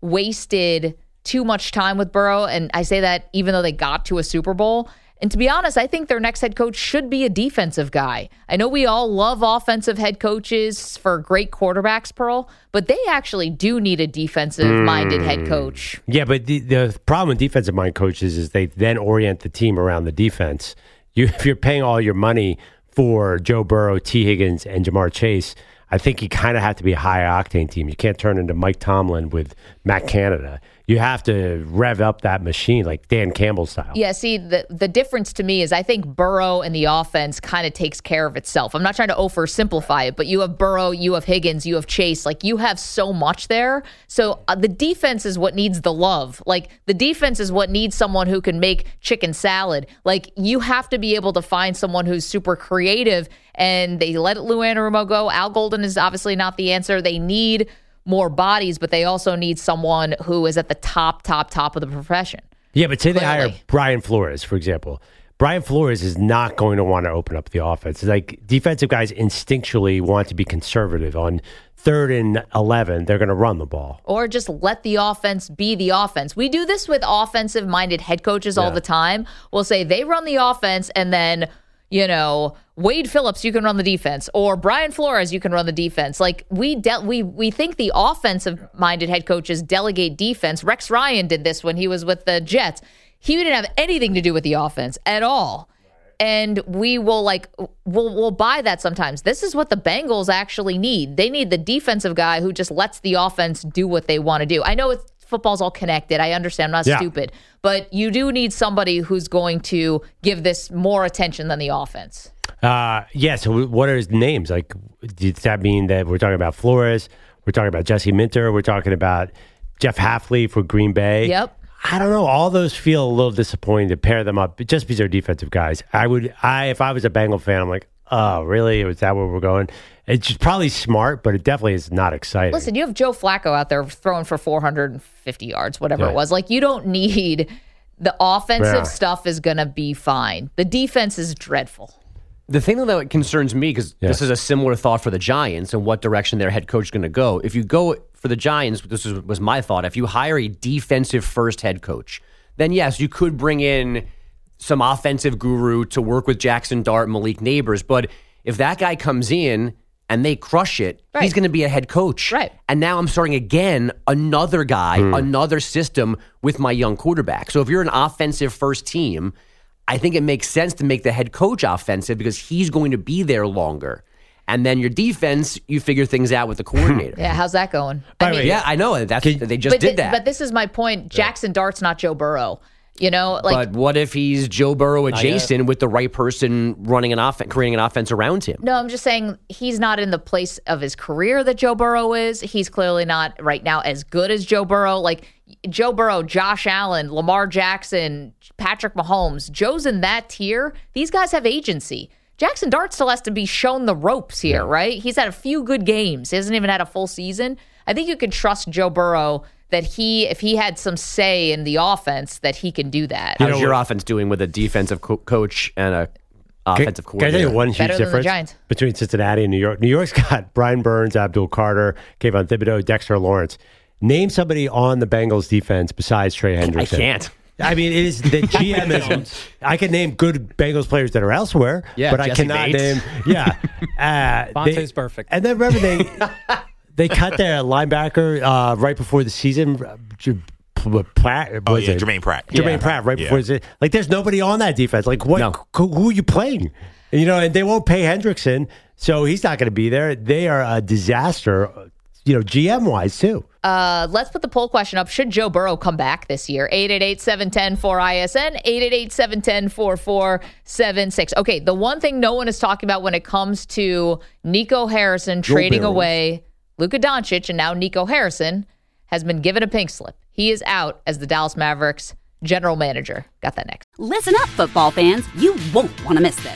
wasted too much time with Burrow. And I say that even though they got to a Super Bowl. And to be honest, I think their next head coach should be a defensive guy. I know we all love offensive head coaches for great quarterbacks, Pearl, but they actually do need a defensive-minded Mm. head coach. Yeah, but the, the problem with defensive-minded coaches is they then orient the team around the defense. You, if you're paying all your money for Joe Burrow, T. Higgins, and Jamar Chase, I think you kind of have to be a high-octane team. You can't turn into Mike Tomlin with Matt Canada. You have to rev up that machine like Dan Campbell style. Yeah, see, the the difference to me is I think Burrow and the offense kind of takes care of itself. I'm not trying to oversimplify it, but you have Burrow, you have Higgins, you have Chase. Like, you have so much there. So uh, the defense is what needs the love. Like, the defense is what needs someone who can make chicken salad. Like, you have to be able to find someone who's super creative, and they let Lou Anarumo go. Al Golden is obviously not the answer. They need more bodies, but they also need someone who is at the top, top, top of the profession. Yeah, but say they Clearly. hire Brian Flores, for example. Brian Flores is not going to want to open up the offense. It's like defensive guys instinctually want to be conservative. On third and eleven, they're going to run the ball. Or just let the offense be the offense. We do this with offensive-minded head coaches all Yeah. the time. We'll say they run the offense, and then, you know, Wade Phillips, you can run the defense, or Brian Flores, you can run the defense. Like, we de- we we think the offensive-minded head coaches delegate defense. Rex Ryan did this when he was with the Jets. He didn't have anything to do with the offense at all. And we will like we'll we'll buy that sometimes. This is what the Bengals actually need. They need the defensive guy who just lets the offense do what they want to do. I know it's football's all connected. I understand. I'm not Yeah. stupid. But you do need somebody who's going to give this more attention than the offense. Uh, yeah, so what are his names? Like, does that mean that we're talking about Flores? We're talking about Jesse Minter? We're talking about Jeff Hafley for Green Bay? Yep. I don't know. All those feel a little disappointing to pair them up just because they're defensive guys. I would, I if I was a Bengal fan, I'm like, oh, really? Is that where we're going? It's just probably smart, but it definitely is not exciting. Listen, you have Joe Flacco out there throwing for four hundred fifty yards, whatever Yeah. it was. Like, you don't need the offensive Yeah. stuff is going to be fine. The defense is dreadful. The thing that concerns me, because Yeah. this is a similar thought for the Giants and what direction their head coach is going to go. If you go for the Giants, this was, was my thought. If you hire a defensive first head coach, then yes, you could bring in some offensive guru to work with Jackson Dart and Malik Neighbors. But if that guy comes in and they crush it, Right. he's going to be a head coach. Right. And now I'm starting again, another guy, another system with my young quarterback. So if you're an offensive first team, I think it makes sense to make the head coach offensive because he's going to be there longer. And then your defense, you figure things out with the coordinator. Yeah, how's that going? By the way, Yeah, I know. That's they just but did thi- that. But this is my point. Jackson Dart's not Joe Burrow. You know, like but what if he's Joe Burrow adjacent with the right person running an offense, creating an offense around him? no, I'm just saying he's not in the place of his career that Joe Burrow is. He's clearly not right now as good as Joe Burrow. Like Joe Burrow, Josh Allen, Lamar Jackson, Patrick Mahomes, Joe's in that tier. These guys have agency. Jackson Dart still has to be shown the ropes here, right? He's had a few good games. He hasn't even had a full season. I think you can trust Joe Burrow that he, if he had some say in the offense, that he can do that. How's your offense doing with a defensive co- coach and a offensive Can I tell coordinator? you one huge Better than the difference Giants. between Cincinnati and New York? New York's got Brian Burns, Abdul Carter, Kayvon Thibodeau, Dexter Lawrence. Name somebody on the Bengals defense besides Trey I Hendrickson. can't. I mean, it is the G M is. I can name good Bengals players that are elsewhere, Yeah, but I Jesse cannot Bates. name. Yeah, uh, Vontae's they- perfect. And then remember they they cut their linebacker uh, right before the season. uh, J- Pratt, Oh, was yeah, it? Jermaine Pratt. Jermaine Yeah. Pratt, right Yeah. before the like. There's nobody on that defense. Like, what? No. Who, who are you playing? And, you know, and they won't pay Hendrickson, so he's not going to be there. They are a disaster, you know, G M wise too. Uh, let's put the poll question up. Should Joe Burrow come back this year? eight eight eight, seven one zero, four I S N, eight eight eight, seven one zero, four four seven six. Okay, the one thing no one is talking about when it comes to Nico Harrison trading Barrels. away Luka Doncic and now Nico Harrison has been given a pink slip. He is out as the Dallas Mavericks general manager. Got that next. Listen up, football fans. You won't want to miss this.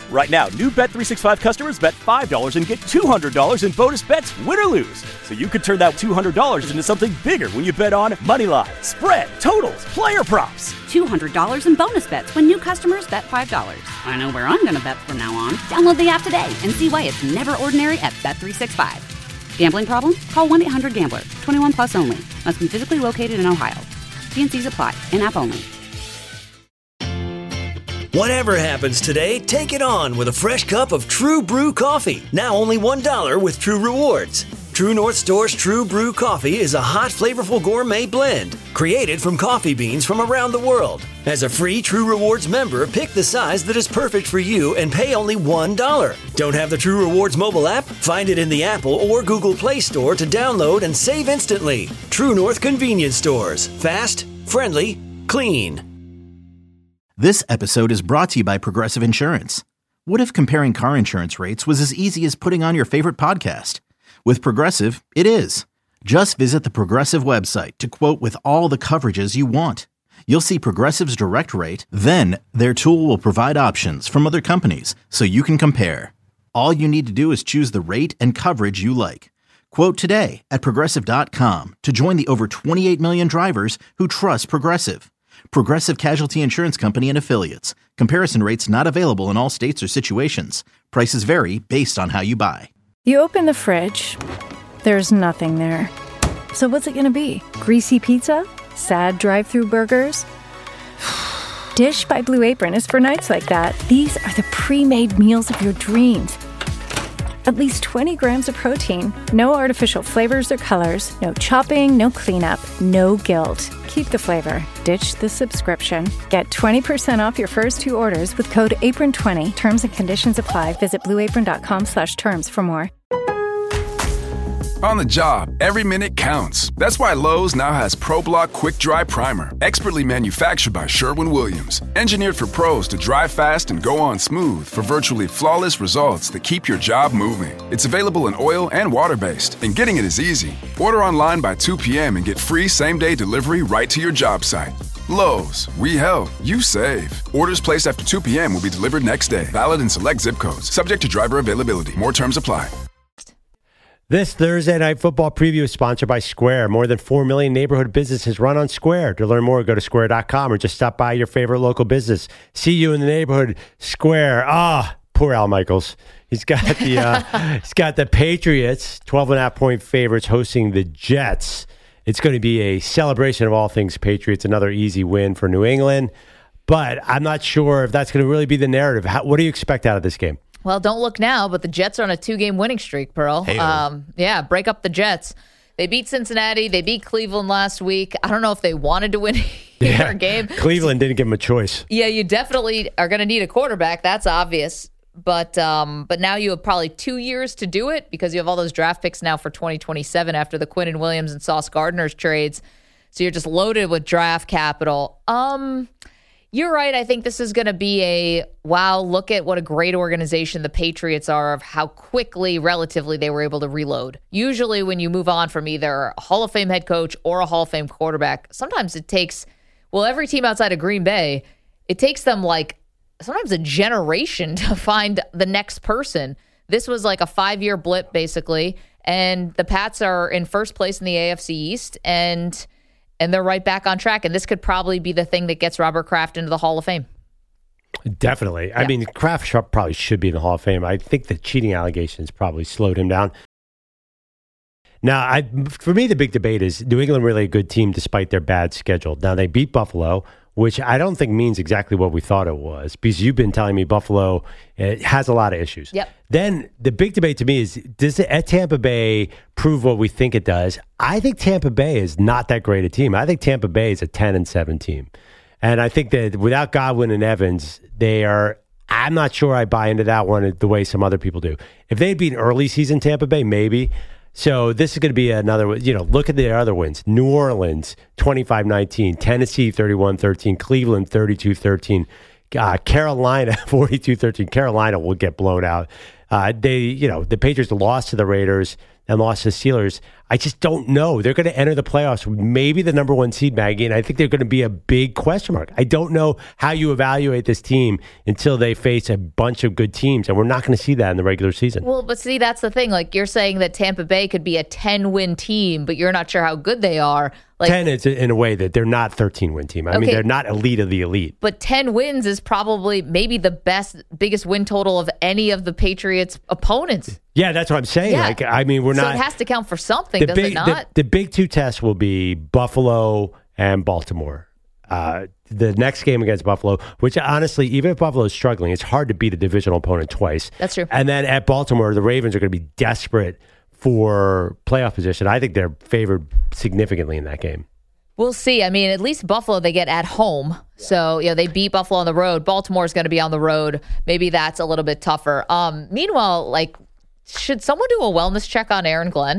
Right now, new Bet three sixty-five customers bet five dollars and get two hundred dollars in bonus bets, win or lose. So you could turn that two hundred dollars into something bigger when you bet on Moneyline, spread, totals, player props. two hundred dollars in bonus bets when new customers bet five dollars. I know where I'm going to bet from now on. Download the app today and see why it's never ordinary at Bet three sixty-five. Gambling problem? Call one eight hundred gambler. twenty-one plus only. Must be physically located in Ohio. T and C's apply. In-app only. Whatever happens today, take it on with a fresh cup of True Brew coffee. Now only one dollar with True Rewards. True North Store's True Brew coffee is a hot, flavorful gourmet blend created from coffee beans from around the world. As a free True Rewards member, pick the size that is perfect for you and pay only one dollar. Don't have the True Rewards mobile app? Find it in the Apple or Google Play Store to download and save instantly. True North Convenience Stores. Fast, friendly, clean. This episode is brought to you by Progressive Insurance. What if comparing car insurance rates was as easy as putting on your favorite podcast? With Progressive, it is. Just visit the Progressive website to quote with all the coverages you want. You'll see Progressive's direct rate, then their tool will provide options from other companies so you can compare. All you need to do is choose the rate and coverage you like. Quote today at Progressive dot com to join the over twenty-eight million drivers who trust Progressive. Progressive Casualty Insurance Company and Affiliates. Comparison rates not available in all states or situations. Prices vary based on how you buy. You open the fridge, there's nothing there. So what's it going to be? Greasy pizza? Sad drive-through burgers? Dish by Blue Apron is for nights like that. These are the pre-made meals of your dreams. At least twenty grams of protein, no artificial flavors or colors, no chopping, no cleanup, no guilt. Keep the flavor. Ditch the subscription. Get twenty percent off your first two orders with code apron twenty. Terms and conditions apply. Visit blueapron.com slash terms for more. On the job, every minute counts. That's why Lowe's now has ProBlock Quick Dry Primer, expertly manufactured by Sherwin-Williams. Engineered for pros to dry fast and go on smooth for virtually flawless results that keep your job moving. It's available in oil and water-based, and getting it is easy. Order online by two p.m. and get free same-day delivery right to your job site. Lowe's, we help, you save. Orders placed after two p.m. will be delivered next day. Valid in select zip codes. Subject to driver availability. More terms apply. This Thursday Night Football preview is sponsored by Square. More than four million neighborhood businesses run on Square. To learn more, go to square dot com or just stop by your favorite local business. See you in the neighborhood. Square. Ah, poor Al Michaels. He's got the uh, he's got the Patriots, twelve and a half point favorites, hosting the Jets. It's going to be a celebration of all things Patriots, another easy win for New England. But I'm not sure if that's going to really be the narrative. How, what do you expect out of this game? Well, don't look now, but the Jets are on a two-game winning streak, Pearl. Hey, um, yeah, break up the Jets. They beat Cincinnati. They beat Cleveland last week. I don't know if they wanted to win yeah. either game. Cleveland didn't give them a choice. Yeah, you definitely are going to need a quarterback. That's obvious. But um, but now you have probably two years to do it because you have all those draft picks now for twenty twenty-seven after the Quinnen Williams and Sauce Gardner's trades. So you're just loaded with draft capital. Um... You're right. I think this is going to be a, wow, look at what a great organization the Patriots are of how quickly, relatively, they were able to reload. Usually when you move on from either a Hall of Fame head coach or a Hall of Fame quarterback, sometimes it takes, well, every team outside of Green Bay, it takes them like sometimes a generation to find the next person. This was like a five-year blip, basically, and the Pats are in first place in the A F C East, and And they're right back on track. And this could probably be the thing that gets Robert Kraft into the Hall of Fame. Definitely. I yeah. mean, Kraft probably should be in the Hall of Fame. I think the cheating allegations probably slowed him down. Now, I, for me, the big debate is New England really a good team despite their bad schedule. Now, they beat Buffalo, which I don't think means exactly what we thought it was, because you've been telling me Buffalo it has a lot of issues. Yep. Then the big debate to me is, does it at Tampa Bay prove what we think it does? I think Tampa Bay is not that great a team. I think Tampa Bay is a ten and seven team. And I think that without Godwin and Evans, they are, I'm not sure I buy into that one the way some other people do. If they'd been early season Tampa Bay, maybe. So this is going to be another, you know, look at the other wins. New Orleans, twenty-five nineteen. Tennessee, thirty-one thirteen. Cleveland, thirty-two thirteen. Uh, Carolina, forty-two thirteen. Carolina will get blown out. Uh, they, you know, the Patriots lost to the Raiders and lost to the Steelers. I just don't know. They're going to enter the playoffs with maybe the number one seed, Maggie, and I think they're going to be a big question mark. I don't know how you evaluate this team until they face a bunch of good teams, and we're not going to see that in the regular season. Well, but see, that's the thing. Like, you're saying that Tampa Bay could be a ten-win team, but you're not sure how good they are. Like, ten is in a way that they're not thirteen-win team. I Okay. mean, they're not elite of the elite. But ten wins is probably maybe the best, biggest win total of any of the Patriots' opponents. Yeah, that's what I'm saying. Yeah. Like, I mean, we're so not. it has to count for something, the does big, it not? The, the big two tests will be Buffalo and Baltimore. Uh, the next game against Buffalo, which honestly, even if Buffalo is struggling, it's hard to beat a divisional opponent twice. That's true. And then at Baltimore, the Ravens are going to be desperate for playoff position. I think they're favored significantly in that game. We'll see. I mean, at least Buffalo, they get at home. So, you know, they beat Buffalo on the road. Baltimore's going to be on the road. Maybe that's a little bit tougher. Um, meanwhile, like, should someone do a wellness check on Aaron Glenn?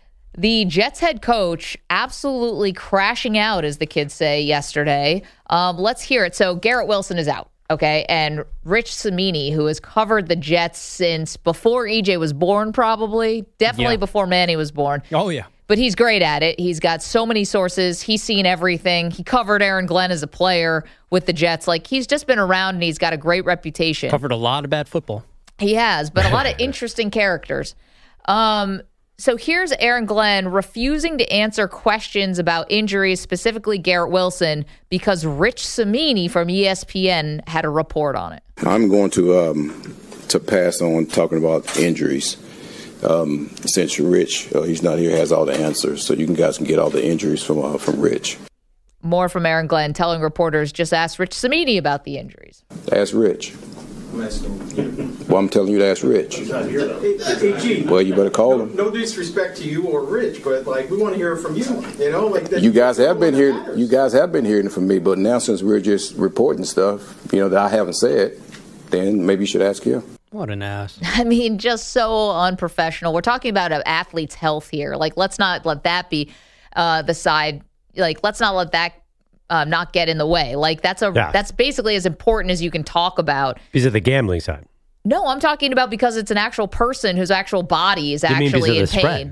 The Jets head coach absolutely crashing out, as the kids say, yesterday. Um, let's hear it. So Garrett Wilson is out, okay? And Rich Cimini, who has covered the Jets since before E J was born, probably. Definitely Yeah. before Manny was born. Oh, yeah. But he's great at it. He's got so many sources. He's seen everything. He covered Aaron Glenn as a player with the Jets. Like, he's just been around, and he's got a great reputation. Covered a lot of bad football. He has, but a lot of interesting characters. Um, so here's Aaron Glenn refusing to answer questions about injuries, specifically Garrett Wilson, because Rich Cimini from E S P N had a report on it. I'm going to um, to pass on talking about injuries. Um, since Rich, uh, he's not here, has all the answers, so you can, guys can get all the injuries from uh, from Rich. More from Aaron Glenn telling reporters, just ask Rich Cimini about the injuries. Ask Rich. I'm asking you. Well, I'm telling you to ask Rich. He's not here, though. Hey, hey, G. Well, you better call him. No disrespect to you or Rich, but like we want to hear from you. You know, like that. You guys have been here. You guys have been hearing from me, but now since we're just reporting stuff, you know, that I haven't said, then maybe you should ask him. What an ass. I mean, just so unprofessional. We're talking about an athlete's health here. Like, let's not let that be uh, the side. Like, let's not let that uh, not get in the way. Like, that's a Yeah. that's basically as important as you can talk about. Because of the gambling side. No, I'm talking about because it's an actual person whose actual body is You mean actually in because of the pain.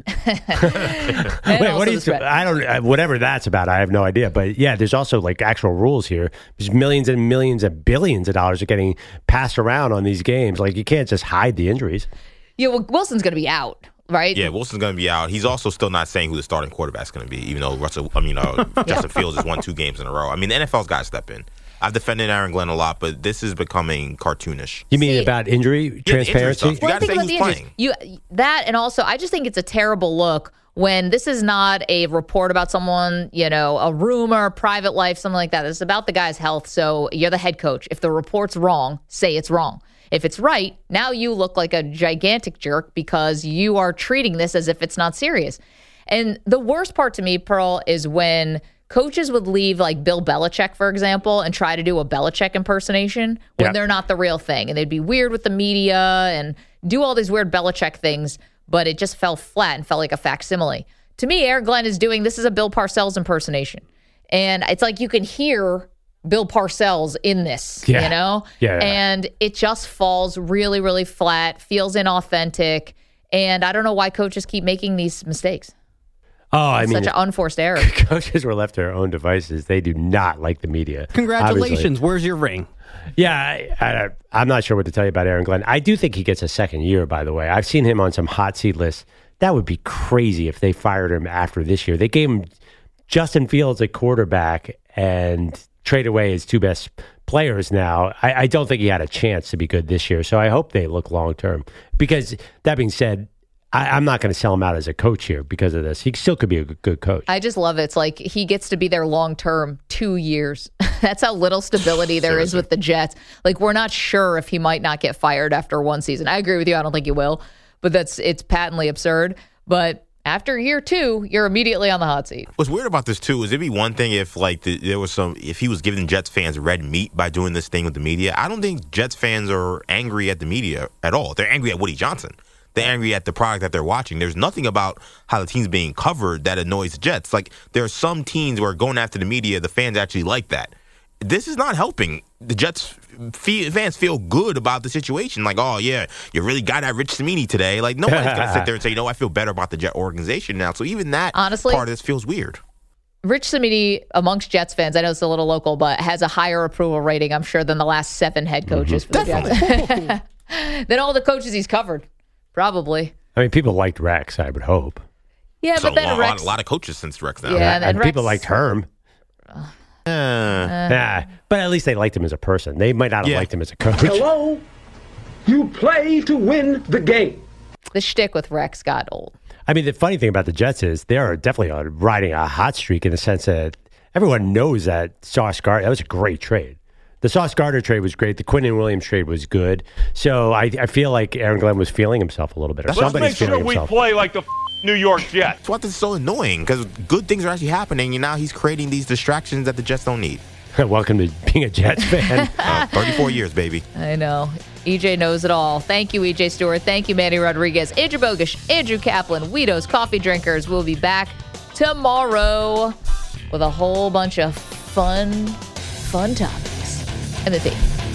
And Wait, also what do the you? spread. I don't. uh, Whatever that's about, I have no idea. But yeah, there's also like actual rules here. There's millions and millions and billions of dollars are getting passed around on these games. Like you can't just hide the injuries. Yeah, well, Wilson's going to be out, right? Yeah, Wilson's going to be out. He's also still not saying who the starting quarterback's going to be, even though Russell, I mean, uh, Justin Fields has won two games in a row. I mean, the N F L's got to step in. I've defended Aaron Glenn a lot, but this is becoming cartoonish. You mean about injury transparency? You got to say about who's the injuries. playing. You that, and also I just think it's a terrible look when this is not a report about someone, you know, a rumor, private life, something like that. It's about the guy's health. So you're the head coach. If the report's wrong, say it's wrong. If it's right, now you look like a gigantic jerk because you are treating this as if it's not serious. And the worst part to me, Pearl, is when coaches would leave, like Bill Belichick, for example, and try to do a Belichick impersonation when Yeah. they're not the real thing. And they'd be weird with the media and do all these weird Belichick things, but it just fell flat and felt like a facsimile. To me, Aaron Glenn is doing this is a Bill Parcells impersonation. And it's like you can hear Bill Parcells in this, Yeah. you know? Yeah, yeah. And it just falls really, really flat, feels inauthentic. And I don't know why coaches keep making these mistakes. Oh, I mean, Such an unforced error. coaches were left to their own devices. They do not like the media. Congratulations. obviously. Where's your ring? Yeah, I, I, I'm not sure what to tell you about Aaron Glenn. I do think he gets a second year, by the way. I've seen him on some hot seat lists. That would be crazy if they fired him after this year. They gave him Justin Fields at quarterback and traded away his two best players now. I, I don't think he had a chance to be good this year. So I hope they look long term. Because that being said, I, I'm not going to sell him out as a coach here because of this. He still could be a good, good coach. I just love it. It's like he gets to be there long term, two years. That's how little stability there is with the Jets. Like, we're not sure if he might not get fired after one season. I agree with you. I don't think he will, but that's it's patently absurd. But after year two, you're immediately on the hot seat. What's weird about this too is it'd be one thing if like the, there was some if he was giving Jets fans red meat by doing this thing with the media. I don't think Jets fans are angry at the media at all. They're angry at Woody Johnson. They're angry at the product that they're watching. There's nothing about how the team's being covered that annoys the Jets. Like there are some teams where going after the media, the fans actually like that. this is not helping the Jets fans feel good about the situation. Like, oh, yeah, you really got that Rich Cimini today. Like, nobody's going to sit there and say, you know, I feel better about the Jet organization now. So even that Honestly, part of this feels weird. Rich Cimini, amongst Jets fans, I know it's a little local, but has a higher approval rating, I'm sure, than the last seven head coaches mm-hmm. for the Jets. Than all the coaches he's covered, probably. I mean, people liked Rex, I would hope. Yeah, so but then a, Rex... a lot of coaches since Rex now. Yeah, and, and and Rex... people liked Herm. Uh, uh, yeah, but at least they liked him as a person. They might not have yeah. liked him as a coach. Hello? You play to win the game. The shtick with Rex got old. I mean, the funny thing about the Jets is they are definitely riding a hot streak in the sense that everyone knows that Sauce Gardner, that was a great trade. The Sauce Gardner trade was great. The Quinnen Williams trade was good. So I, I feel like Aaron Glenn was feeling himself a little bit. Or Let's somebody's make sure feeling we himself. play like the f- New York Jets. That's why this is so annoying, because good things are actually happening, and now he's creating these distractions that the Jets don't need. Welcome to being a Jets fan. uh, thirty-four years, baby. I know. E J knows it all. Thank you, E J Stewart. Thank you, Manny Rodriguez, Andrew Bogish, Andrew Kaplan, Weedo's Coffee Drinkers. We'll be back tomorrow with a whole bunch of fun, fun topics. And the theme.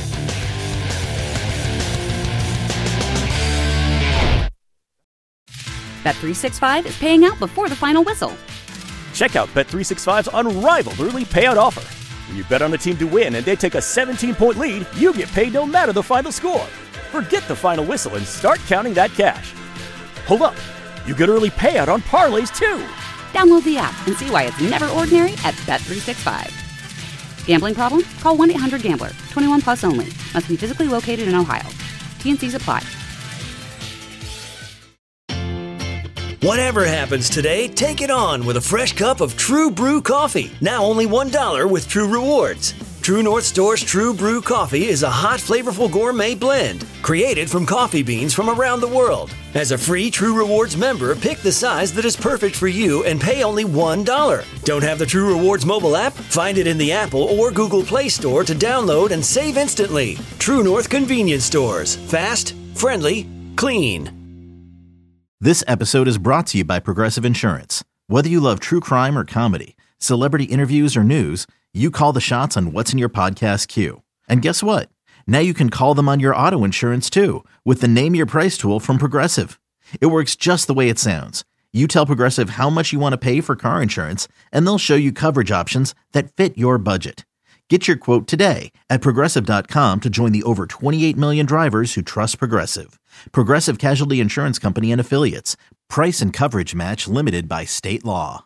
Bet three sixty-five is paying out before the final whistle. Check out Bet three sixty-five's unrivaled early payout offer. When you bet on a team to win and they take a seventeen-point lead, you get paid no matter the final score. Forget the final whistle and start counting that cash. Hold up. You get early payout on parlays, too. Download the app and see why it's never ordinary at Bet three sixty-five. Gambling problem? Call one eight hundred gambler. twenty-one plus only. Must be physically located in Ohio. T N Cs apply. Whatever happens today, take it on with a fresh cup of True Brew coffee. Now only one dollar with True Rewards. True North Store's True Brew coffee is a hot, flavorful gourmet blend created from coffee beans from around the world. As a free True Rewards member, pick the size that is perfect for you and pay only one dollar. Don't have the True Rewards mobile app? Find it in the Apple or Google Play Store to download and save instantly. True North Convenience Stores. Fast, friendly, clean. This episode is brought to you by Progressive Insurance. Whether you love true crime or comedy, celebrity interviews or news, you call the shots on what's in your podcast queue. And guess what? Now you can call them on your auto insurance too with the Name Your Price tool from Progressive. It works just the way it sounds. You tell Progressive how much you want to pay for car insurance, and they'll show you coverage options that fit your budget. Get your quote today at Progressive dot com to join the over twenty-eight million drivers who trust Progressive. Progressive Casualty Insurance Company and Affiliates. Price and coverage match limited by state law.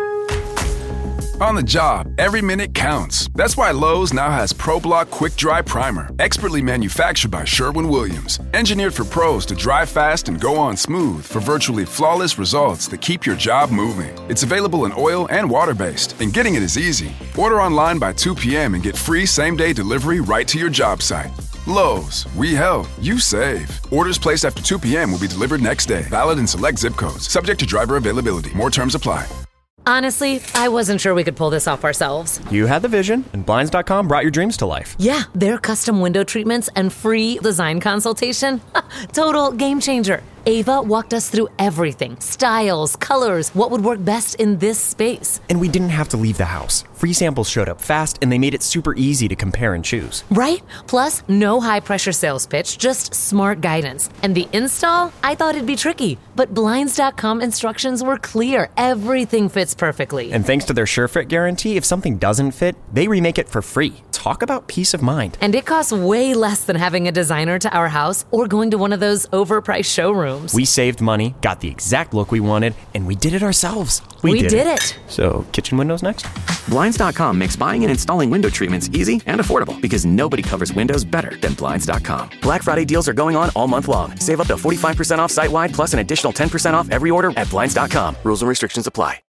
On the job, every minute counts. That's why Lowe's now has ProBlock Quick Dry Primer, expertly manufactured by Sherwin-Williams. Engineered for pros to dry fast and go on smooth for virtually flawless results that keep your job moving. It's available in oil and water-based, and getting it is easy. Order online by two p.m. and get free same-day delivery right to your job site. Lowe's, we help, you save. Orders placed after two p.m. will be delivered next day. Valid in select zip codes. Subject to driver availability. More terms apply. Honestly, I wasn't sure we could pull this off ourselves. You had the vision, and Blinds dot com brought your dreams to life. Yeah, their custom window treatments and free design consultation. Total game changer. Ava walked us through everything. Styles, colors, what would work best in this space. And we didn't have to leave the house. Free samples showed up fast, and they made it super easy to compare and choose. Right? Plus, no high-pressure sales pitch, just smart guidance. And the install? I thought it'd be tricky, but Blinds dot com instructions were clear. Everything fits perfectly. And thanks to their SureFit guarantee, if something doesn't fit, they remake it for free. Talk about peace of mind. And it costs way less than having a designer to our house or going to one of those overpriced showrooms. We saved money, got the exact look we wanted, and we did it ourselves. We, we did, did it. it. So, kitchen windows next? Blinds dot com makes buying and installing window treatments easy and affordable because nobody covers windows better than Blinds dot com. Black Friday deals are going on all month long. Save up to forty-five percent off site-wide plus an additional ten percent off every order at Blinds dot com. Rules and restrictions apply.